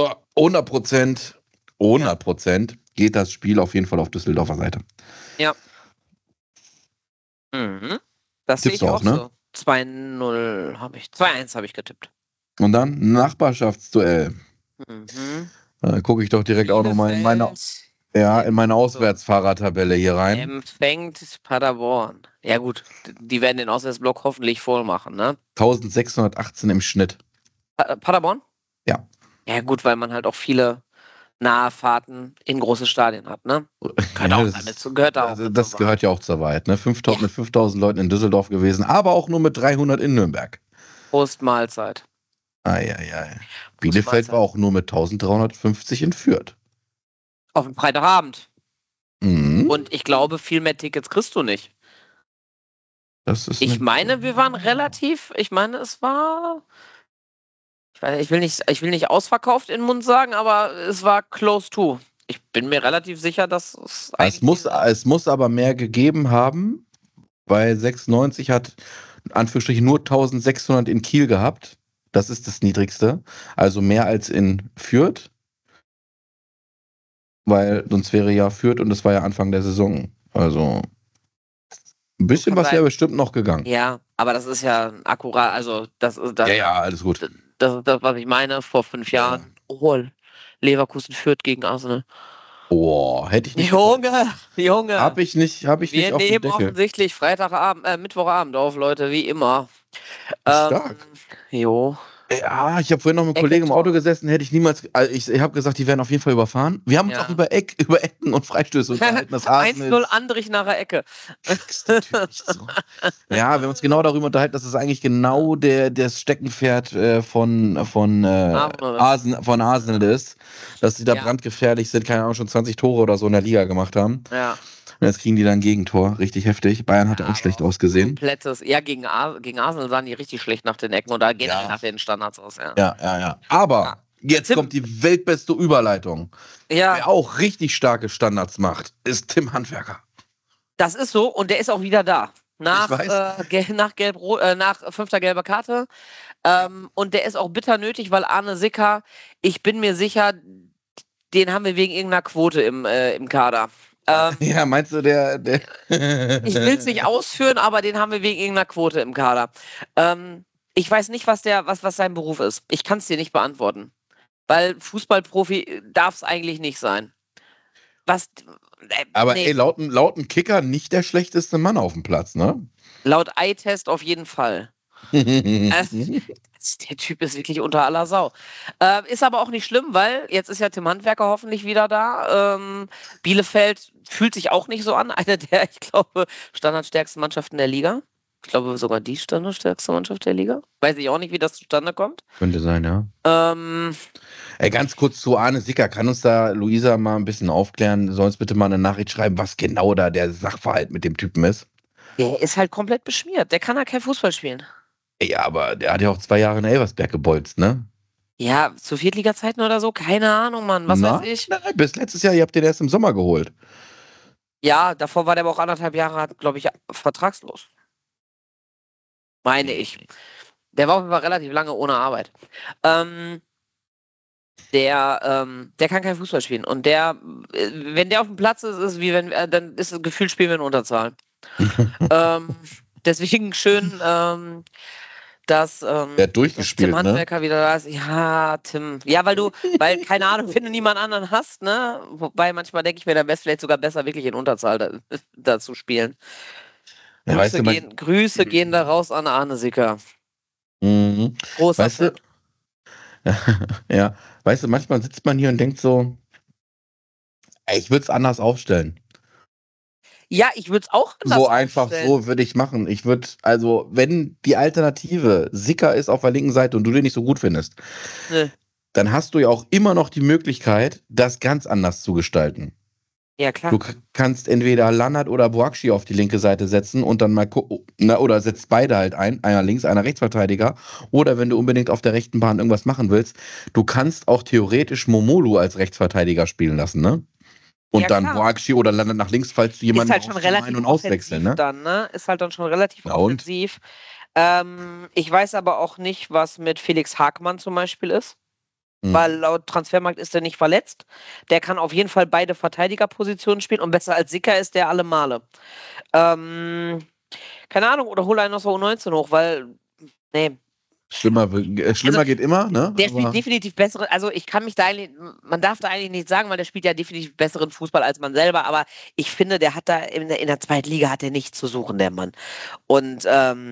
100% geht das Spiel auf jeden Fall auf Düsseldorfer Seite. Ja. Das sehe ich auch ne? so. 2-0 habe ich. 2-1 habe ich getippt. Und dann Nachbarschaftsduell. Gucke ich doch direkt auch nochmal in meine Auswärtsfahrertabelle hier rein. Empfängt Paderborn. Ja gut, die werden den Auswärtsblock hoffentlich voll machen, ne? 1618 im Schnitt. Paderborn? Ja. Ja gut, weil man halt auch viele nahe Fahrten in große Stadien hat, ne? Das gehört ja auch zur Wahrheit, ne? Mit 5000 Leuten in Düsseldorf gewesen, aber auch nur mit 300 in Nürnberg. Prost Mahlzeit. Bielefeld war auch nur mit 1350 in Fürth. Auf dem Freitagabend. Und ich glaube, viel mehr Tickets kriegst du nicht. Ich meine, wir waren relativ, es war, ich will nicht ausverkauft in den Mund sagen, aber es war close to. Ich bin mir relativ sicher, dass es muss aber mehr gegeben haben, weil 96 hat in Anführungsstrichen nur 1600 in Kiel gehabt. Das ist das Niedrigste. Also mehr als in Fürth. Weil sonst wäre ja Fürth und das war ja Anfang der Saison. Also ein bisschen was wäre bestimmt noch gegangen. Ja, aber das ist ja akkurat. Also das ja, alles gut. Das ist das, was ich meine, vor 5 Jahren. Oh, Leverkusen Fürth gegen Arsenal. Oh, hätte ich nicht. Junge. Hab ich nicht Wir nehmen offensichtlich Mittwochabend auf, Leute, wie immer. Stark. Jo. Ja, ich habe vorhin noch mit einem Kollegen im Auto gesessen, hätte ich niemals. Ich habe gesagt, die werden auf jeden Fall überfahren. Wir haben uns auch über Ecken und Freistöße unterhalten. 1-0 Andrich nach der Ecke. So. Ja, wir haben uns genau darüber unterhalten, dass es eigentlich genau das Steckenpferd von Arsenal ist. Dass sie da brandgefährlich sind, keine Ahnung, schon 20 Tore oder so in der Liga gemacht haben. Ja. Und jetzt kriegen die dann Gegentor, richtig heftig. Bayern hat auch schlecht ausgesehen. Gegen Arsenal sahen die richtig schlecht nach den Ecken und da gehen die nach den Standards aus. Ja. Aber jetzt kommt die weltbeste Überleitung. Ja. Wer auch richtig starke Standards macht, ist Tim Handwerker. Das ist so und der ist auch wieder da. Nach 5. gelber Karte. Und der ist auch bitter nötig, weil Arne Sicker, ich bin mir sicher, den haben wir wegen irgendeiner Quote im Kader. Ja, meinst du der Ich will es nicht ausführen, aber den haben wir wegen irgendeiner Quote im Kader. Ich weiß nicht, was sein Beruf ist. Ich kann es dir nicht beantworten. Weil Fußballprofi darf es eigentlich nicht sein. Aber nee. Laut Kicker nicht der schlechteste Mann auf dem Platz, ne? Laut Eye-Test auf jeden Fall. Der Typ ist wirklich unter aller Sau. Ist aber auch nicht schlimm, weil jetzt ist ja Tim Handwerker hoffentlich wieder da. Bielefeld fühlt sich auch nicht so an. Eine der, ich glaube, standardstärksten Mannschaften der Liga. Ich glaube sogar die standardstärkste Mannschaft der Liga. Weiß ich auch nicht, wie das zustande kommt. Könnte sein, ja. Ganz kurz zu Arne Sicker. Kann uns da Luisa mal ein bisschen aufklären? Soll uns bitte mal eine Nachricht schreiben, was genau da der Sachverhalt mit dem Typen ist? Der ist halt komplett beschmiert. Der kann ja kein Fußball spielen. Ja, aber der hat ja auch 2 Jahre in Elversberg gebolzt, ne? Ja, zu Viertliga-Zeiten oder so? Keine Ahnung, Mann. Was weiß ich? Nein, bis letztes Jahr. Ihr habt den erst im Sommer geholt. Ja, davor war der aber auch 1,5 Jahre, glaube ich, vertragslos. Meine ich. Der war auf jeden Fall relativ lange ohne Arbeit. Der kann kein Fußball spielen. Und wenn der auf dem Platz ist wie wenn, dann ist es gefühlt, spielen wir in Unterzahl. Deswegen schön, dass Tim Handwerker wieder da ist. Ja, Tim. Ja, weil, keine Ahnung, wenn du niemand anderen hast, ne? Wobei manchmal denke ich mir, dann wäre es vielleicht sogar besser, wirklich in Unterzahl da zu spielen. Ja, Grüße gehen da raus an Arne Sicker. Mhm. Großer weißt du, ja, weißt du, manchmal sitzt man hier und denkt so, ich würde es anders aufstellen. Ja, ich würde es auch anders so aufstellen. Einfach so würde ich machen. Ich würde, also, wenn die Alternative Sicker ist auf der linken Seite und du den nicht so gut findest, dann hast du ja auch immer noch die Möglichkeit, das ganz anders zu gestalten. Ja, klar. Du kannst entweder Lannert oder Boakshi auf die linke Seite setzen und dann mal gucken, oder setzt beide halt ein, einer links, einer Rechtsverteidiger. Oder wenn du unbedingt auf der rechten Bahn irgendwas machen willst, du kannst auch theoretisch Momolu als Rechtsverteidiger spielen lassen, ne? Und ja, dann Boakshi oder Lannert nach links, falls du jemanden halt schon relativ und auswechseln, ne? Dann, ne? Ist halt dann schon relativ offensiv. Ich weiß aber auch nicht, was mit Felix Hagmann zum Beispiel ist. Weil laut Transfermarkt ist er nicht verletzt. Der kann auf jeden Fall beide Verteidigerpositionen spielen und besser als Sicker ist der alle Male. Keine Ahnung, oder hol einen aus der U19 hoch, weil, Schlimmer geht immer, ne? Der spielt definitiv besseren, also ich kann mich da eigentlich, man darf da eigentlich nicht sagen, weil der spielt ja definitiv besseren Fußball als man selber, aber ich finde, der hat da in der zweiten Liga hat er nichts zu suchen, der Mann. Und,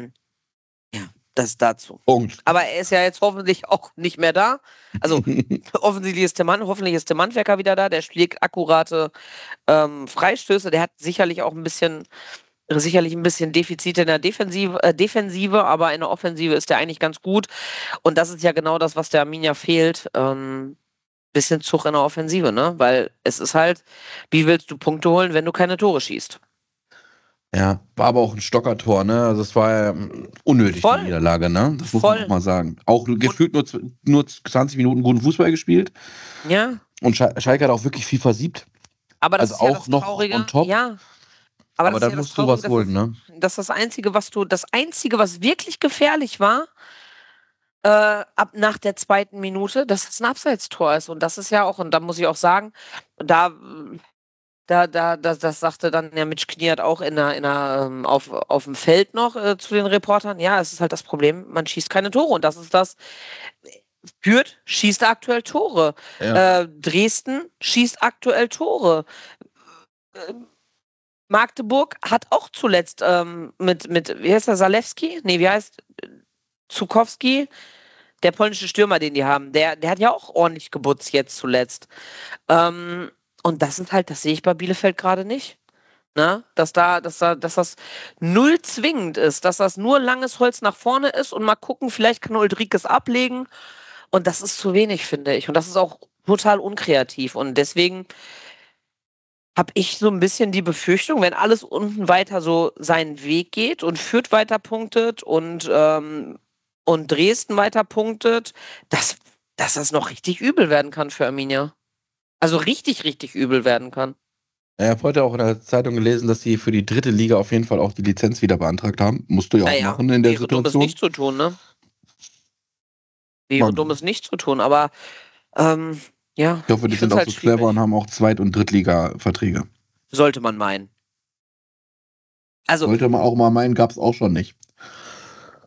das dazu. Punkt. Aber er ist ja jetzt hoffentlich auch nicht mehr da. Also hoffentlich ist Tim Handwerker wieder da. Der spielt akkurate Freistöße. Der hat sicherlich ein bisschen Defizite in der Defensive, aber in der Offensive ist der eigentlich ganz gut. Und das ist ja genau das, was der Arminia fehlt. Bisschen Zug in der Offensive, ne? Weil es ist halt, wie willst du Punkte holen, wenn du keine Tore schießt? Ja, war aber auch ein Stockertor, ne? Also es war ja unnötig, die Niederlage, ne? Das muss man auch mal sagen. Auch gefühlt nur 20 Minuten guten Fußball gespielt. Ja. Und Schalke hat auch wirklich viel versiebt. Aber das also ist ja auch das noch Traurige. on top. Ja. Aber dann musst du was holen, ne? Das ist das Einzige, was wirklich gefährlich war, ab nach der 2. Minute, dass es ein Abseitstor ist. Und das ist ja auch, und da muss ich auch sagen, das sagte dann ja Mitch Kniert auch auf dem Feld noch zu den Reportern. Ja, es ist halt das Problem, man schießt keine Tore. Und das ist das. Fürth schießt aktuell Tore. Ja. Dresden schießt aktuell Tore. Magdeburg hat auch zuletzt mit wie heißt der, Zalewski? Nee, wie heißt Zukowski? Der polnische Stürmer, den die haben. Der hat ja auch ordentlich gebutzt jetzt zuletzt. Und das ist halt, das sehe ich bei Bielefeld gerade nicht. Na? Dass das null zwingend ist, dass das nur langes Holz nach vorne ist und mal gucken, vielleicht kann Ulrikes ablegen. Und das ist zu wenig, finde ich. Und das ist auch total unkreativ. Und deswegen habe ich so ein bisschen die Befürchtung, wenn alles unten weiter so seinen Weg geht und Fürth weiter punktet und Dresden weiter punktet, dass das noch richtig übel werden kann für Arminia. Also richtig, richtig übel werden kann. Ich habe heute auch in der Zeitung gelesen, dass sie für die 3. Liga auf jeden Fall auch die Lizenz wieder beantragt haben. Musst du ja auch machen in der Situation. Dumm ist nicht zu tun, ne? Wäre dumm ist nicht zu tun, aber ja. Ich hoffe, die sind auch so clever und haben auch Zweit- und Drittliga-Verträge. Sollte man meinen. Also, sollte man auch mal meinen, gab es auch schon nicht.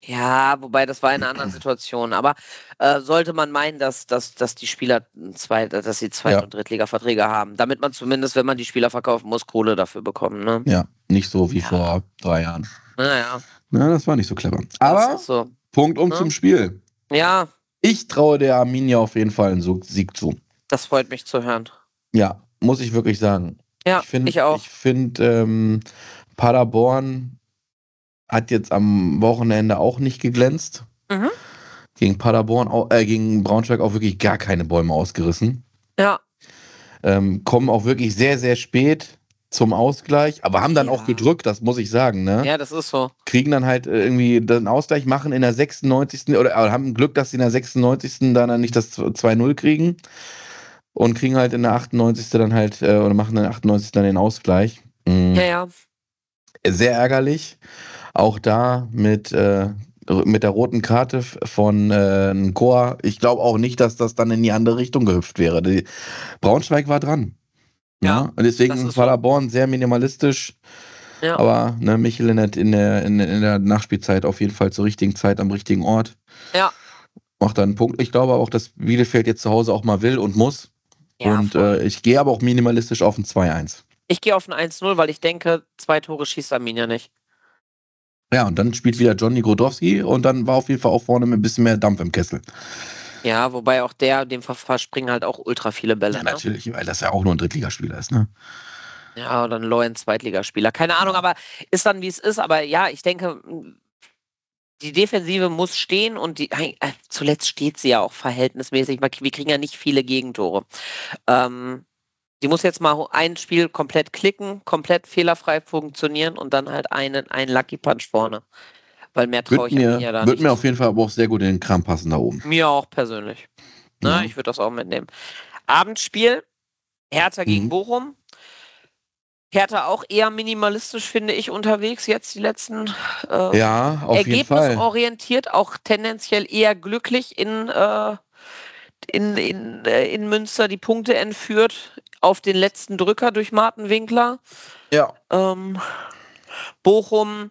Ja, wobei das war in einer anderen Situation. Aber sollte man meinen, dass die Spieler dass sie Zweit- und Drittliga-Verträge haben, damit man zumindest, wenn man die Spieler verkaufen muss, Kohle dafür bekommen. Ne? Ja, nicht so wie vor 3 Jahren. Naja. Na, das war nicht so clever. Aber so. Punkt zum Spiel. Ja. Ich traue der Arminia auf jeden Fall einen Sieg zu. Das freut mich zu hören. Ja, muss ich wirklich sagen. Ja, ich auch. Ich finde, Paderborn hat jetzt am Wochenende auch nicht geglänzt. Mhm. Gegen gegen Braunschweig auch wirklich gar keine Bäume ausgerissen. Ja. Kommen auch wirklich sehr, sehr spät zum Ausgleich, aber haben dann auch gedrückt, das muss ich sagen. Ne? Ja, das ist so. Kriegen dann halt irgendwie den Ausgleich, machen in der 96. oder haben Glück, dass sie in der 96. dann nicht das 2-0 kriegen und kriegen halt in der 98. dann halt, oder machen in der 98. dann den Ausgleich. Ja. Sehr ärgerlich. Auch da mit der roten Karte von Nkoa. Ich glaube auch nicht, dass das dann in die andere Richtung gehüpft wäre. Braunschweig war dran. Ja, und deswegen Paderborn sehr minimalistisch. Ja. Aber Michel in der Nachspielzeit auf jeden Fall zur richtigen Zeit am richtigen Ort. Ja. Macht dann einen Punkt. Ich glaube auch, dass Bielefeld jetzt zu Hause auch mal will und muss. Ja, und ich gehe aber auch minimalistisch auf ein 2-1. Ich gehe auf ein 1-0, weil ich denke, 2 Tore schießt Arminia nicht. Ja, und dann spielt wieder Johnny Grodowski und dann war auf jeden Fall auch vorne mit ein bisschen mehr Dampf im Kessel. Ja, wobei auch dem verspringen halt auch ultra viele Bälle. Ja, natürlich, weil das ja auch nur ein Drittligaspieler ist, ne? Ja, oder ein Low-End Zweitligaspieler. Keine Ahnung, aber ist dann, wie es ist. Aber ja, ich denke, die Defensive muss stehen und zuletzt steht sie ja auch verhältnismäßig. Wir kriegen ja nicht viele Gegentore. Die muss jetzt mal ein Spiel komplett klicken, komplett fehlerfrei funktionieren und dann halt einen Lucky Punch vorne. Weil mehr traue ich mir da nicht. Wird mir auf jeden Fall aber auch sehr gut in den Kram passen da oben. Mir auch persönlich. Ja. Ich würde das auch mitnehmen. Abendspiel, Hertha gegen Bochum. Hertha auch eher minimalistisch, finde ich, unterwegs jetzt die letzten auf ergebnisorientiert, auch tendenziell eher glücklich in Münster die Punkte entführt auf den letzten Drücker durch Martin Winkler. Ja. Bochum,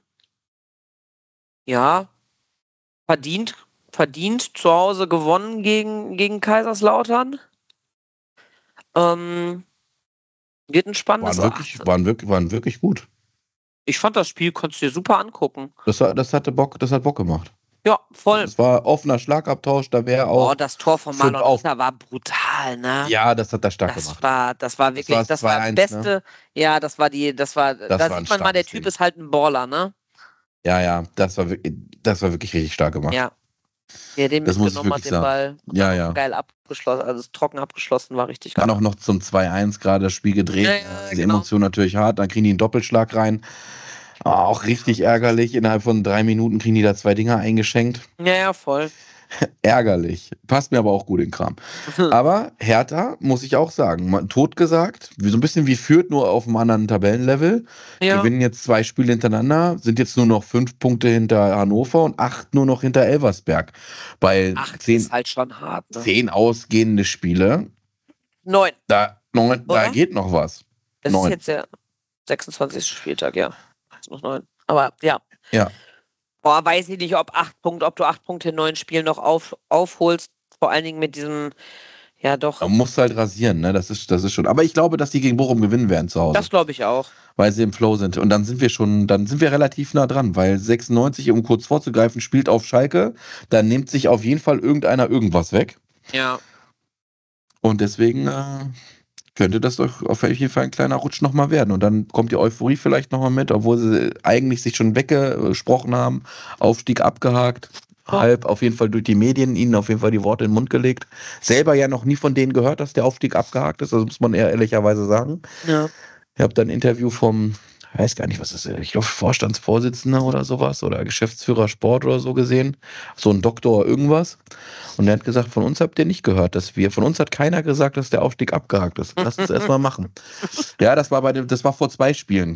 ja, verdient zu Hause gewonnen gegen Kaiserslautern. Wird ein spannendes waren wirklich gut. Ich fand das Spiel, konntest du dir super angucken. Das hat Bock gemacht. Ja, voll. Es war offener Schlagabtausch, da wäre auch. Oh, das Tor von Marlon Ritter war brutal, ne? Ja, das hat er stark gemacht. Das war wirklich, das war das Beste. Ne? Ja, da sieht man mal, der Typ ist halt ein Baller, ne? Ja, das war wirklich richtig stark gemacht. Ja. Ja, den mitgenommen hat den Ball. Ja. Geil abgeschlossen, also trocken abgeschlossen, war richtig geil. Dann auch noch zum 2-1 gerade das Spiel gedreht. Die Emotion natürlich hart, dann kriegen die einen Doppelschlag rein. Auch richtig ärgerlich. Innerhalb von 3 Minuten kriegen die da 2 Dinger eingeschenkt. Ja, voll. Ärgerlich. Passt mir aber auch gut in den Kram. Aber Hertha, muss ich auch sagen, totgesagt, so ein bisschen wie Fürth, nur auf einem anderen Tabellenlevel. Ja. Gewinnen jetzt 2 Spiele hintereinander, sind jetzt nur noch 5 Punkte hinter Hannover und 8 nur noch hinter Elversberg. Bei 10 ist halt schon hart, ne? 10 ausgehende Spiele. 9. Da geht noch was. Das 9. Ist jetzt der 26. Spieltag, ja. Jetzt noch 9. Aber ja. Ja. Boah, weiß ich nicht, ob du 8 Punkte in 9 Spielen noch aufholst. Vor allen Dingen mit diesem, ja doch. Man muss halt rasieren, ne? Das ist schon. Aber ich glaube, dass die gegen Bochum gewinnen werden zu Hause. Das glaube ich auch. Weil sie im Flow sind. Und dann sind wir relativ nah dran, weil 96, um kurz vorzugreifen, spielt auf Schalke. Dann nimmt sich auf jeden Fall irgendeiner irgendwas weg. Ja. Und deswegen könnte das doch auf jeden Fall ein kleiner Rutsch nochmal werden. Und dann kommt die Euphorie vielleicht nochmal mit, obwohl sie eigentlich sich schon weggesprochen haben. Aufstieg abgehakt. Halb auf jeden Fall durch die Medien ihnen auf jeden Fall die Worte in den Mund gelegt. Selber ja noch nie von denen gehört, dass der Aufstieg abgehakt ist. Das muss man eher ehrlicherweise sagen. Ja. Ich habe dann ein Interview vom, ich weiß gar nicht, was das ist, ich glaube Vorstandsvorsitzender oder sowas oder Geschäftsführer Sport oder so gesehen. So ein Doktor irgendwas. Und er hat gesagt, von uns habt ihr nicht gehört, von uns hat keiner gesagt, dass der Aufstieg abgehakt ist. Lass uns erstmal machen. Ja, das war vor 2 Spielen.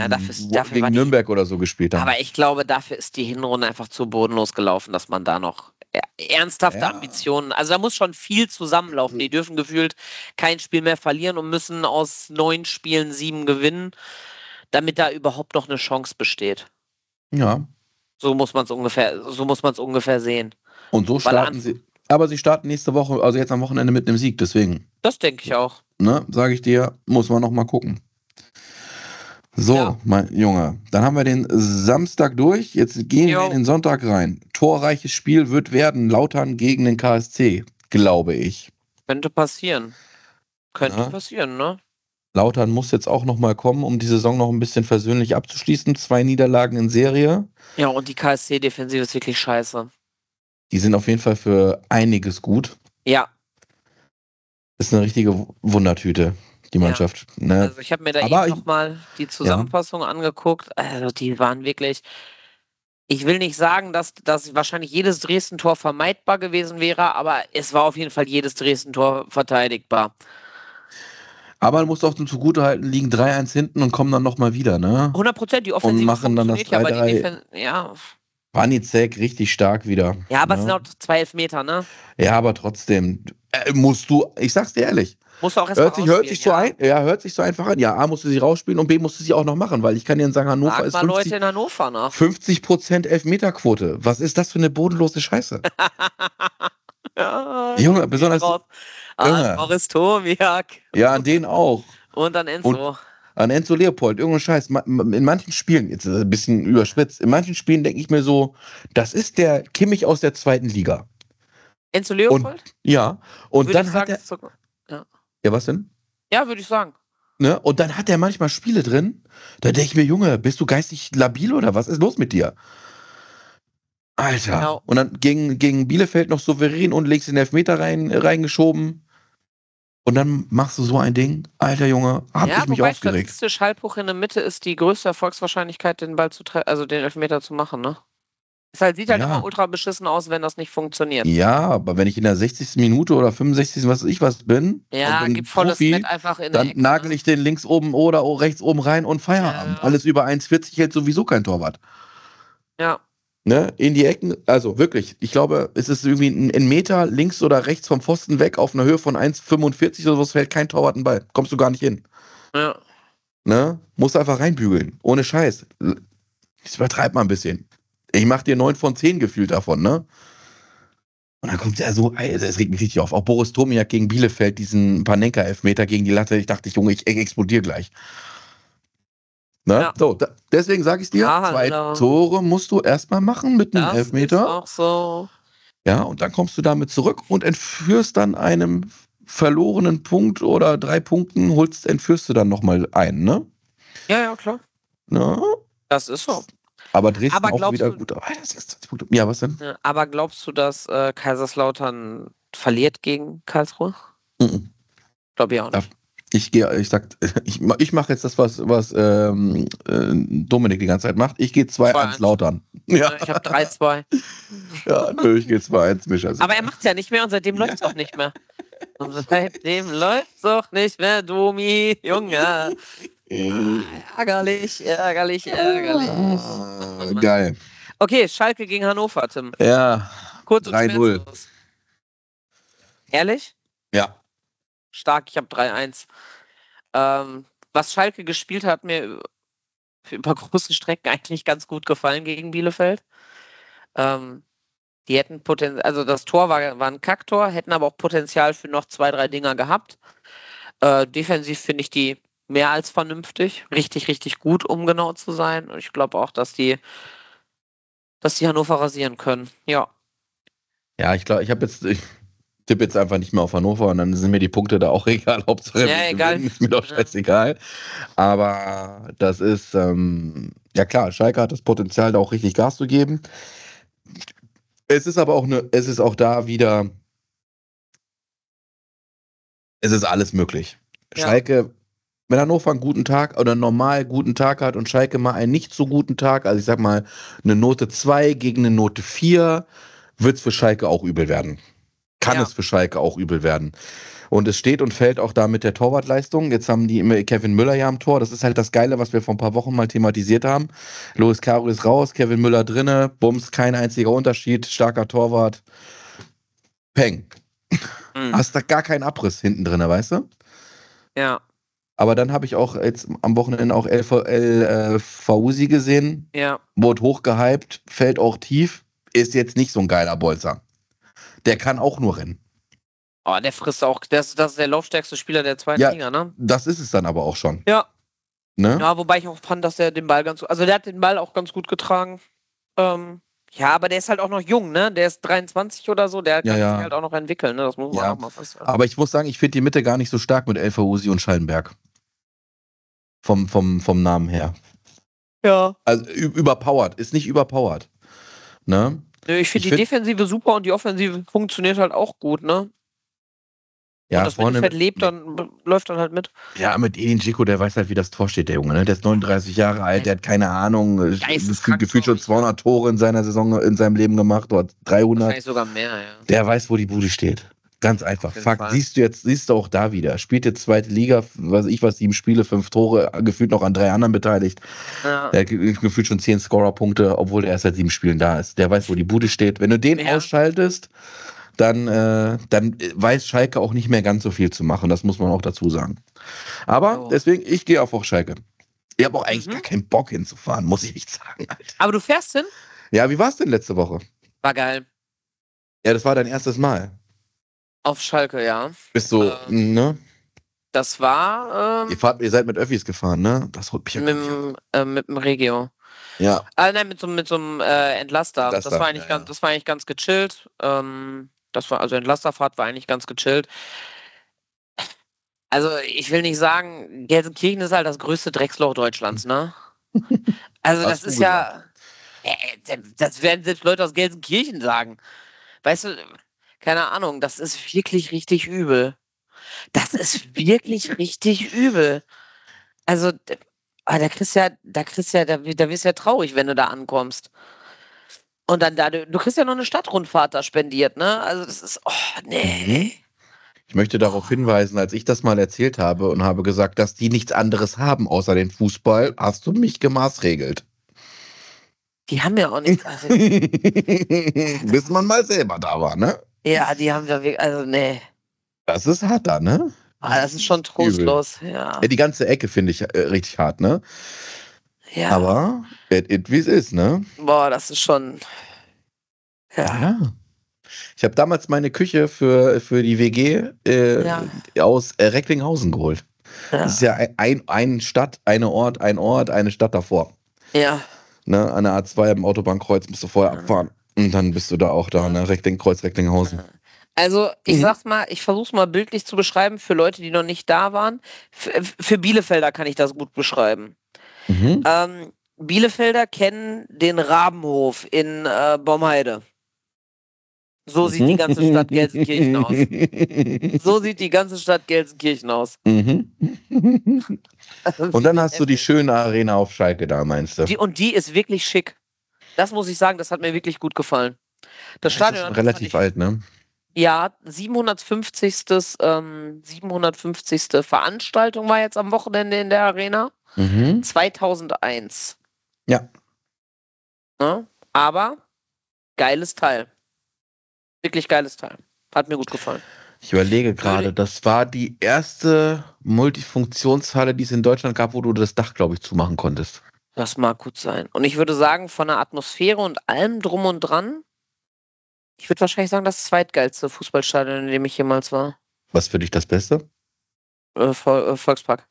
Gegen Nürnberg oder so gespielt haben. Aber ich glaube, dafür ist die Hinrunde einfach zu bodenlos gelaufen, dass man da noch ernsthafte Ambitionen, also da muss schon viel zusammenlaufen. Die dürfen gefühlt kein Spiel mehr verlieren und müssen aus 9 Spielen 7 gewinnen, damit da überhaupt noch eine Chance besteht. Ja, So muss man es ungefähr sehen. Und so starten sie. Aber sie starten nächste Woche, also jetzt am Wochenende mit einem Sieg, deswegen. Das denke ich auch. Ne, sage ich dir, muss man noch mal gucken. So, mein Junge, dann haben wir den Samstag durch. Jetzt gehen wir in den Sonntag rein. Torreiches Spiel wird werden, Lautern gegen den KSC, glaube ich. Könnte passieren, ne? Lautern muss jetzt auch noch mal kommen, um die Saison noch ein bisschen versöhnlich abzuschließen. 2 Niederlagen in Serie. Ja, und die KSC-Defensive ist wirklich scheiße. Die sind auf jeden Fall für einiges gut. Ja. Ist eine richtige Wundertüte, die Mannschaft. Ja. Ne? Also ich habe mir da eben nochmal die Zusammenfassung angeguckt. Also die waren wirklich... Ich will nicht sagen, dass wahrscheinlich jedes Dresden-Tor vermeidbar gewesen wäre, aber es war auf jeden Fall jedes Dresden-Tor verteidigbar. Aber man muss auch zugutehalten, liegen 3-1 hinten und kommen dann nochmal wieder, ne? 100%, die Offensive und machen dann das 3-3. Ja. Wanizek richtig stark wieder. Ja, aber es sind auch 2 Elfmeter, ne? Ja, aber trotzdem musst du, ich sag's dir ehrlich, musst du auch erst hört sich so einfach an. Ja, A, musst du sie rausspielen und B, musst du sie auch noch machen, weil ich kann dir sagen, Hannover ist 50% Elfmeterquote. Was ist das für eine bodenlose Scheiße? Ja, Junge, besonders an Boris Tomiak. Ja, an den auch. Und an Enzo. An Enzo Leopold, irgendein Scheiß. In manchen Spielen, jetzt ist es ein bisschen überspitzt, in manchen Spielen denke ich mir so, das ist der Kimmich aus der 2. Liga. Enzo Leopold? Und dann hat er... Ja, was denn? Ja, würde ich sagen. Ne? Und dann hat er manchmal Spiele drin, da denke ich mir, Junge, bist du geistig labil oder was ist los mit dir? Alter. Genau. Und dann gegen Bielefeld noch souverän und legst den Elfmeter reingeschoben. Und dann machst du so ein Ding. Alter Junge, hab ich mich aufgeregt. Statistisch halb hoch in der Mitte ist die größte Erfolgswahrscheinlichkeit, den Ball also den Elfmeter zu machen, ne? Sieht halt immer ultra beschissen aus, wenn das nicht funktioniert. Ja, aber wenn ich in der 60. Minute oder 65. was bin, gib volles Net einfach in dann nagel ich den links oben oder rechts oben rein und Feierabend. Ja. Alles über 1,40 hält sowieso kein Torwart. Ja. Ne, in die Ecken, also wirklich, ich glaube, es ist irgendwie ein Meter links oder rechts vom Pfosten weg auf einer Höhe von 1,45 oder so, fällt kein Torwart ein Ball. Kommst du gar nicht hin. Ja. Ne, musst einfach reinbügeln. Ohne Scheiß. Das übertreibt mal ein bisschen. Ich mach dir 9 von 10 gefühlt davon, ne? Und dann kommt ja so, es regt mich richtig auf. Auch Boris Tomiak gegen Bielefeld, diesen Panenka-Elfmeter gegen die Latte. Ich dachte, Junge, ich explodiere gleich. Ne? Ja. So, deswegen sage ich dir, 2 Tore musst du erstmal machen mit einem Elfmeter. Das ist auch so. Ja, und dann kommst du damit zurück und entführst dann einem verlorenen Punkt oder 3 Punkten, entführst du dann nochmal einen, ne? Ja, klar. Ne? Das ist so. Aber Dresden auch wieder gut. Ja, was denn? Ja, aber glaubst du, dass Kaiserslautern verliert gegen Karlsruhe? Glaube ich auch nicht. Ich mache jetzt das, was Dominik die ganze Zeit macht. Ich gehe 2-1 Lautern. Ja. Ich habe 3-2. Ja, nö, ich gehe 2-1 Mischa. Aber er macht es ja nicht mehr und seitdem läuft es auch nicht mehr. Und seitdem läuft es auch nicht mehr, Domi, Junge. Ärgerlich. Geil. Okay, Schalke gegen Hannover, Tim. Ja, kurz und 3-0. Ehrlich? Ja. Stark, ich habe 3-1. Was Schalke gespielt hat, mir über große Strecken eigentlich ganz gut gefallen gegen Bielefeld. Die hätten also das Tor war ein Kacktor, hätten aber auch Potenzial für noch 2, 3 Dinger gehabt. Defensiv finde ich die mehr als vernünftig. Richtig, richtig gut, um genau zu sein. Und ich glaube auch, dass die Hannover rasieren können. Ja. Ja, ich glaube, ich tippe jetzt einfach nicht mehr auf Hannover und dann sind mir die Punkte da auch egal. Hauptsache, egal. Ist mir doch scheißegal. Aber das ist, ja klar, Schalke hat das Potenzial, da auch richtig Gas zu geben. Es ist aber auch da wieder, es ist alles möglich. Ja. Schalke, wenn Hannover einen guten Tag oder einen normal guten Tag hat und Schalke mal einen nicht so guten Tag, also ich sag mal eine Note 2 gegen eine Note 4, wird es für Schalke auch übel werden. Kann es für Schalke auch übel werden. Und es steht und fällt auch da mit der Torwartleistung. Jetzt haben die immer Kevin Müller ja am Tor. Das ist halt das Geile, was wir vor ein paar Wochen mal thematisiert haben. Loris Karius ist raus, Kevin Müller drinne, Bums, kein einziger Unterschied, starker Torwart. Peng. Hast da gar keinen Abriss hinten drin, weißt du? Ja. Aber dann habe ich auch jetzt am Wochenende auch El Fauzi gesehen. Ja. Wurde hochgehypt, fällt auch tief. Ist jetzt nicht so ein geiler Bolzer. Der kann auch nur rennen. Oh, der frisst auch. Das ist der laufstärkste Spieler der zweiten Liga, ne? Das ist es dann aber auch schon. Ja. Ne? Ja, wobei ich auch fand, dass er den Ball also der hat den Ball auch ganz gut getragen. Ja, aber der ist halt auch noch jung, ne? Der ist 23 oder so, der kann sich halt auch noch entwickeln, ne? Das muss man auch mal festhalten. Aber ich muss sagen, ich finde die Mitte gar nicht so stark mit El Fauzi und Schallenberg. Vom Namen her. Ja. Also überpowered, ist nicht überpowered. Ne? Nö, ich finde die Defensive super und die Offensive funktioniert halt auch gut, ne? Ja, und das Mittelfeld läuft dann halt mit. Ja, mit Edin Dzeko, der weiß halt, wie das Tor steht, der Junge. Ne? Der ist 39 Jahre alt, der hat keine Ahnung. Gefühlt schon 200 Tore in seiner Saison, in seinem Leben gemacht, oder 300. Wahrscheinlich sogar mehr, ja. Der weiß, wo die Bude steht. Ganz einfach. Fakt, siehst du auch da wieder. Spielt jetzt zweite Liga, weiß ich was, 7 Spiele, 5 Tore, gefühlt noch an 3 anderen beteiligt. Ja. Der hat gefühlt schon 10 Scorer-Punkte, obwohl er erst seit 7 Spielen da ist. Der weiß, wo die Bude steht. Wenn du den ausschaltest, dann weiß Schalke auch nicht mehr ganz so viel zu machen. Das muss man auch dazu sagen. Aber deswegen, ich gehe auf Schalke. Ich habe auch eigentlich gar keinen Bock hinzufahren, muss ich nicht sagen. Alter. Aber du fährst hin? Ja, wie war es denn letzte Woche? War geil. Ja, das war dein erstes Mal. Auf Schalke, ja. Bist du, ne? Das war... Ihr seid mit Öffis gefahren, ne? Das holt mich ja mit dem Regio. Ja. Nein, mit so einem Entlaster. Das war eigentlich ganz gechillt. Also Entlasterfahrt war eigentlich ganz gechillt. Also ich will nicht sagen, Gelsenkirchen ist halt das größte Drecksloch Deutschlands, ne? Also das ist ja, das werden selbst Leute aus Gelsenkirchen sagen. Weißt du, keine Ahnung, das ist wirklich richtig übel. Das ist wirklich richtig übel. Also da wirst du ja traurig, wenn du da ankommst. Und dann du kriegst ja noch eine Stadtrundfahrt da spendiert, ne? Also das ist, nee. Ich möchte darauf hinweisen, als ich das mal erzählt habe und habe gesagt, dass die nichts anderes haben außer den Fußball, hast du mich gemaßregelt. Die haben ja auch nichts. Also, bis man mal selber da war, ne? Ja, die haben ja wirklich, also nee. Das ist hart da, ne? Das ist schon trostlos, ja. Die ganze Ecke finde ich richtig hart, ne? Ja. Aber wie es ist, ne? Boah, das ist schon. Ja. Ich habe damals meine Küche für die WG aus Recklinghausen geholt. Ja. Das ist ja ein Stadt, ein Ort, eine Stadt davor. Ja. Ne, an der A2 im Autobahnkreuz musst du vorher abfahren. Und dann bist du da auch da, ne? Kreuz Recklinghausen. Also, ich sag's mal, ich versuch's mal bildlich zu beschreiben für Leute, die noch nicht da waren. Für Bielefelder kann ich das gut beschreiben. Bielefelder kennen den Rabenhof in Baumheide. So sieht die ganze Stadt Gelsenkirchen aus. So sieht die ganze Stadt Gelsenkirchen aus. Und dann hast du die schöne Arena auf Schalke da, meinst du? Die ist wirklich schick. Das muss ich sagen, das hat mir wirklich gut gefallen. Das Stadion ist relativ alt, ne? Ja, 750. Veranstaltung war jetzt am Wochenende in der Arena. 2001. Ja. Aber geiles Teil. Wirklich geiles Teil. Hat mir gut gefallen. Ich überlege gerade, das war die erste Multifunktionshalle, die es in Deutschland gab, wo du das Dach, glaube ich, zumachen konntest. Das mag gut sein. Und ich würde sagen, von der Atmosphäre und allem drum und dran, ich würde wahrscheinlich sagen, das zweitgeilste Fußballstadion, in dem ich jemals war. Was für dich das Beste? Volkspark.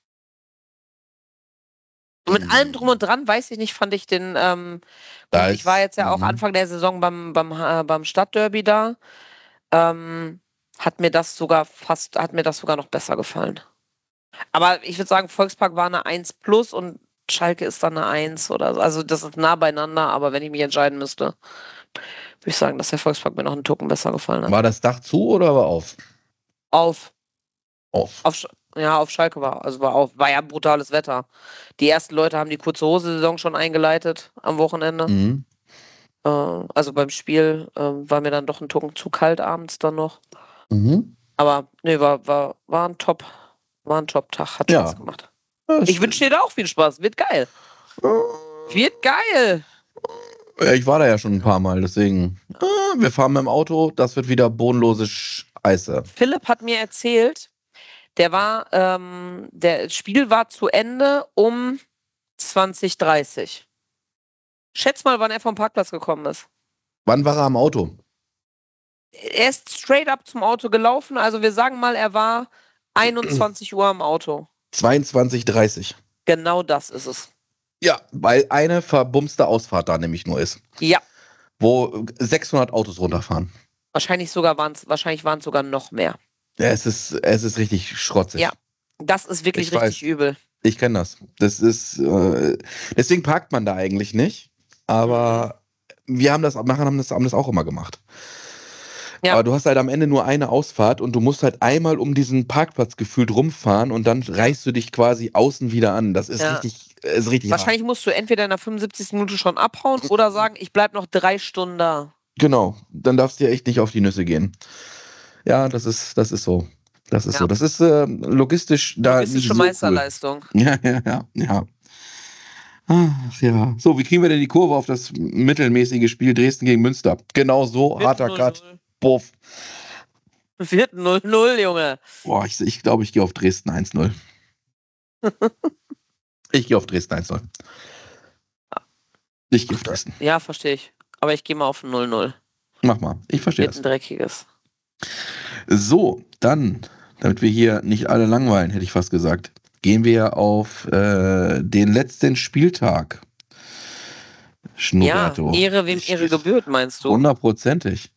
Und mit allem drum und dran, weiß ich nicht, fand ich den, ich war jetzt ja auch Anfang der Saison beim Stadtderby da, hat mir das sogar noch besser gefallen. Aber ich würde sagen, Volkspark war eine 1+ und Schalke ist dann eine 1 oder so. Also das ist nah beieinander, aber wenn ich mich entscheiden müsste, würde ich sagen, dass der Volkspark mir noch einen Tucken besser gefallen hat. War das Dach zu oder war auf? Auf Schalke war ja brutales Wetter. Die ersten Leute haben die kurze Hose-Saison schon eingeleitet am Wochenende. Also beim Spiel war mir dann doch ein Tucken zu kalt abends dann noch. Aber nee, war ein Top-Tag, hat Spaß gemacht. Ich wünsche dir da auch viel Spaß, wird geil. Wird geil. Ja, ich war da ja schon ein paar Mal, deswegen. Wir fahren mit dem Auto, das wird wieder bodenlose Scheiße. Philipp hat mir erzählt, Der Spiel war zu Ende um 20:30. Schätz mal, wann er vom Parkplatz gekommen ist. Wann war er am Auto? Er ist straight up zum Auto gelaufen. Also wir sagen mal, er war 21 Uhr am Auto. 22:30. Genau das ist es. Ja, weil eine verbumste Ausfahrt da nämlich nur ist. Ja. Wo 600 Autos runterfahren. Wahrscheinlich waren es sogar noch mehr. Ja, es ist richtig schrotzig. Ja, das ist wirklich richtig übel. Ich kenne das. Das ist, deswegen parkt man da eigentlich nicht. Aber wir haben das auch immer gemacht. Ja. Aber du hast halt am Ende nur eine Ausfahrt und du musst halt einmal um diesen Parkplatz gefühlt rumfahren und dann reißt du dich quasi außen wieder an. Das ist richtig Wahrscheinlich musst du entweder in der 75. Minute schon abhauen oder sagen, ich bleib noch 3 Stunden da. Genau, dann darfst du dir echt nicht auf die Nüsse gehen. Ja, das ist so. Das ist so. Das ist logistisch da nicht so Logistische Meisterleistung. Cool. Ja. Ach ja. So, wie kriegen wir denn die Kurve auf das mittelmäßige Spiel Dresden gegen Münster? Genau so, harter Cut. Puff. Wird 0-0, Junge. Boah, ich glaube, ich gehe auf Dresden 1-0. Ich gehe auf Dresden 1-0. Ich gehe auf Dresden. Ja, verstehe ich. Aber ich gehe mal auf 0-0. Mach mal, ich verstehe das. Ein dreckiges. So, dann, damit wir hier nicht alle langweilen, hätte ich fast gesagt, gehen wir auf den letzten Spieltag. Schnurrberto. Ja, Ehre, wem Ehre gebührt, meinst du? 100%.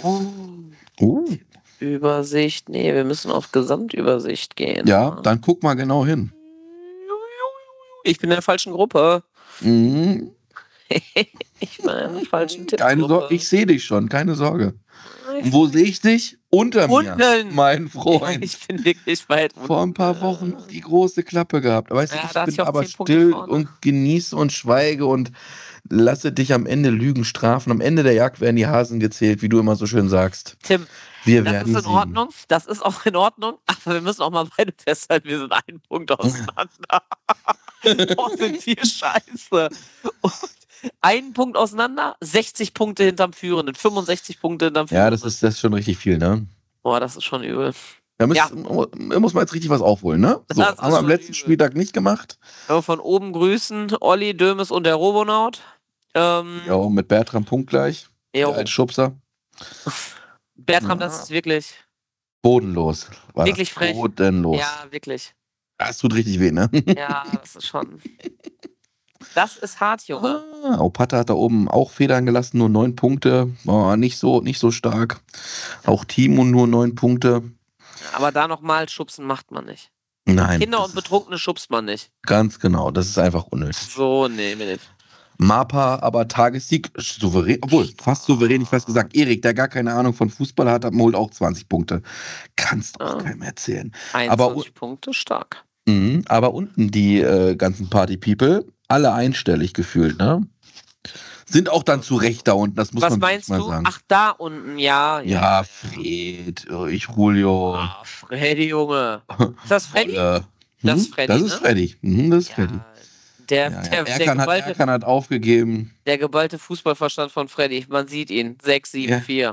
Übersicht, nee, wir müssen auf Gesamtübersicht gehen. Ja, dann guck mal genau hin. Ich bin in der falschen Gruppe. Mhm. Ich bin in der falschen Tipp. Keine Sorge, ich sehe dich schon, keine Sorge. Und wo sehe ich dich? Unter mir, mein Freund. Ja, ich bin wirklich weit unten. Vor ein paar Wochen noch die große Klappe gehabt. Weißt du, ich bin aber still und genieße und schweige und lasse dich am Ende Lügen strafen. Am Ende der Jagd werden die Hasen gezählt, wie du immer so schön sagst. Tim, das ist in Ordnung. Das ist auch in Ordnung. Aber wir müssen auch mal beide festhalten, wir sind 1 Punkt auseinander. Oh, sind wir scheiße. Und 1 Punkt auseinander, 60 Punkte hinterm Führenden, 65 Punkte hinterm Führenden. Ja, das ist schon richtig viel, ne? Boah, das ist schon übel. Da muss man jetzt richtig was aufholen, ne? So, haben wir am letzten Spieltag nicht gemacht. Ja, von oben grüßen Olli, Dömes und der Robonaut. Ja, mit Bertram punktgleich. Ja. Als Schubser. Bertram, das ist wirklich bodenlos. Wirklich frech. Bodenlos. Ja, wirklich. Das tut richtig weh, ne? Ja, das ist schon. Das ist hart, Junge. Opata hat da oben auch Federn gelassen, nur 9 Punkte. Nicht so stark. Auch Timo nur 9 Punkte. Aber da nochmal schubsen macht man nicht. Nein. Kinder und Betrunkene schubst man nicht. Ganz genau, das ist einfach unnötig. So, nee, nicht. Mapa, aber Tagessieg souverän, obwohl fast souverän, ich fast gesagt, Erik, der gar keine Ahnung von Fußball hat, holt auch 20 Punkte. Kannst auch keinem erzählen. 21 Punkte, stark. Aber unten die ganzen Party-People, alle einstellig gefühlt, ne? Sind auch dann zu Recht da unten, das muss man mal sagen. Was meinst du? Ach, da unten, ja. Ja, Fred, Julio. Ah, Freddy, Junge. Ist das Freddy? Das ist Freddy, das ist Freddy. Das ist Freddy. Erkan hat aufgegeben. Der geballte Fußballverstand von Freddy. Man sieht ihn. 6-7-4.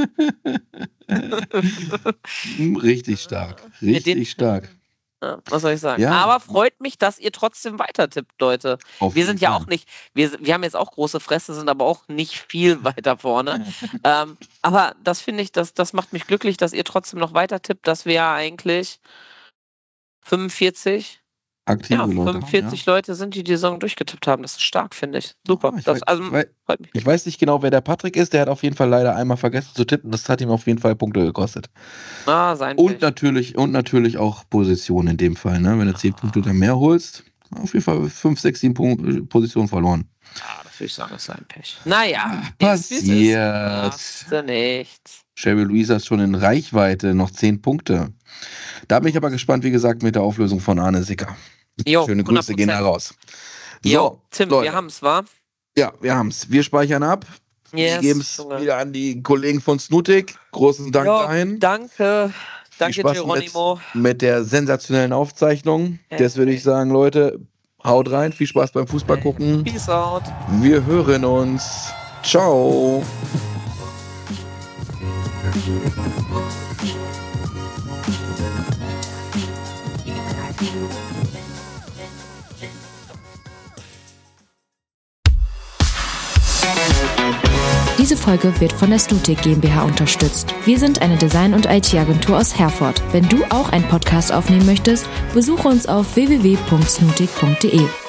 Richtig stark. Richtig stark. Ja, was soll ich sagen? Ja. Aber freut mich, dass ihr trotzdem weiter tippt, Leute. Wir sind ja auch nicht, wir haben jetzt auch große Fresse, sind aber auch nicht viel weiter vorne. Aber das finde ich, das macht mich glücklich, dass ihr trotzdem noch weiter tippt, dass wir ja eigentlich 45 aktive Leute. 45 Leute sind, die Saison durchgetippt haben. Das ist stark, finde ich. Super. Ich weiß nicht genau, wer der Patrick ist. Der hat auf jeden Fall leider einmal vergessen zu tippen. Das hat ihm auf jeden Fall Punkte gekostet. Und natürlich auch Position in dem Fall. Ne? Wenn du 10 Punkte oder mehr holst, auf jeden Fall 5, 6, 7 Positionen verloren. Ja, das würde ich sagen, ist sein Pech. Naja, passiert. Nichts. Shelby Louisa ist schon in Reichweite, noch 10 Punkte. Da bin ich aber gespannt, wie gesagt, mit der Auflösung von Arne Sicker. Schöne Grüße 100%. Gehen da raus. So, Tim, Leute. Wir haben es, wa? Ja, wir haben es. Wir speichern ab. Wir geben es wieder an die Kollegen von Snutik. Großen Dank dahin. Danke. Danke, Geronimo. Mit der sensationellen Aufzeichnung. Das würde ich sagen, Leute, haut rein. Viel Spaß beim Fußball gucken. Peace out. Wir hören uns. Ciao. Diese Folge wird von der Stutic GmbH unterstützt. Wir sind eine Design- und IT-Agentur aus Herford. Wenn du auch einen Podcast aufnehmen möchtest, besuche uns auf www.snutic.de.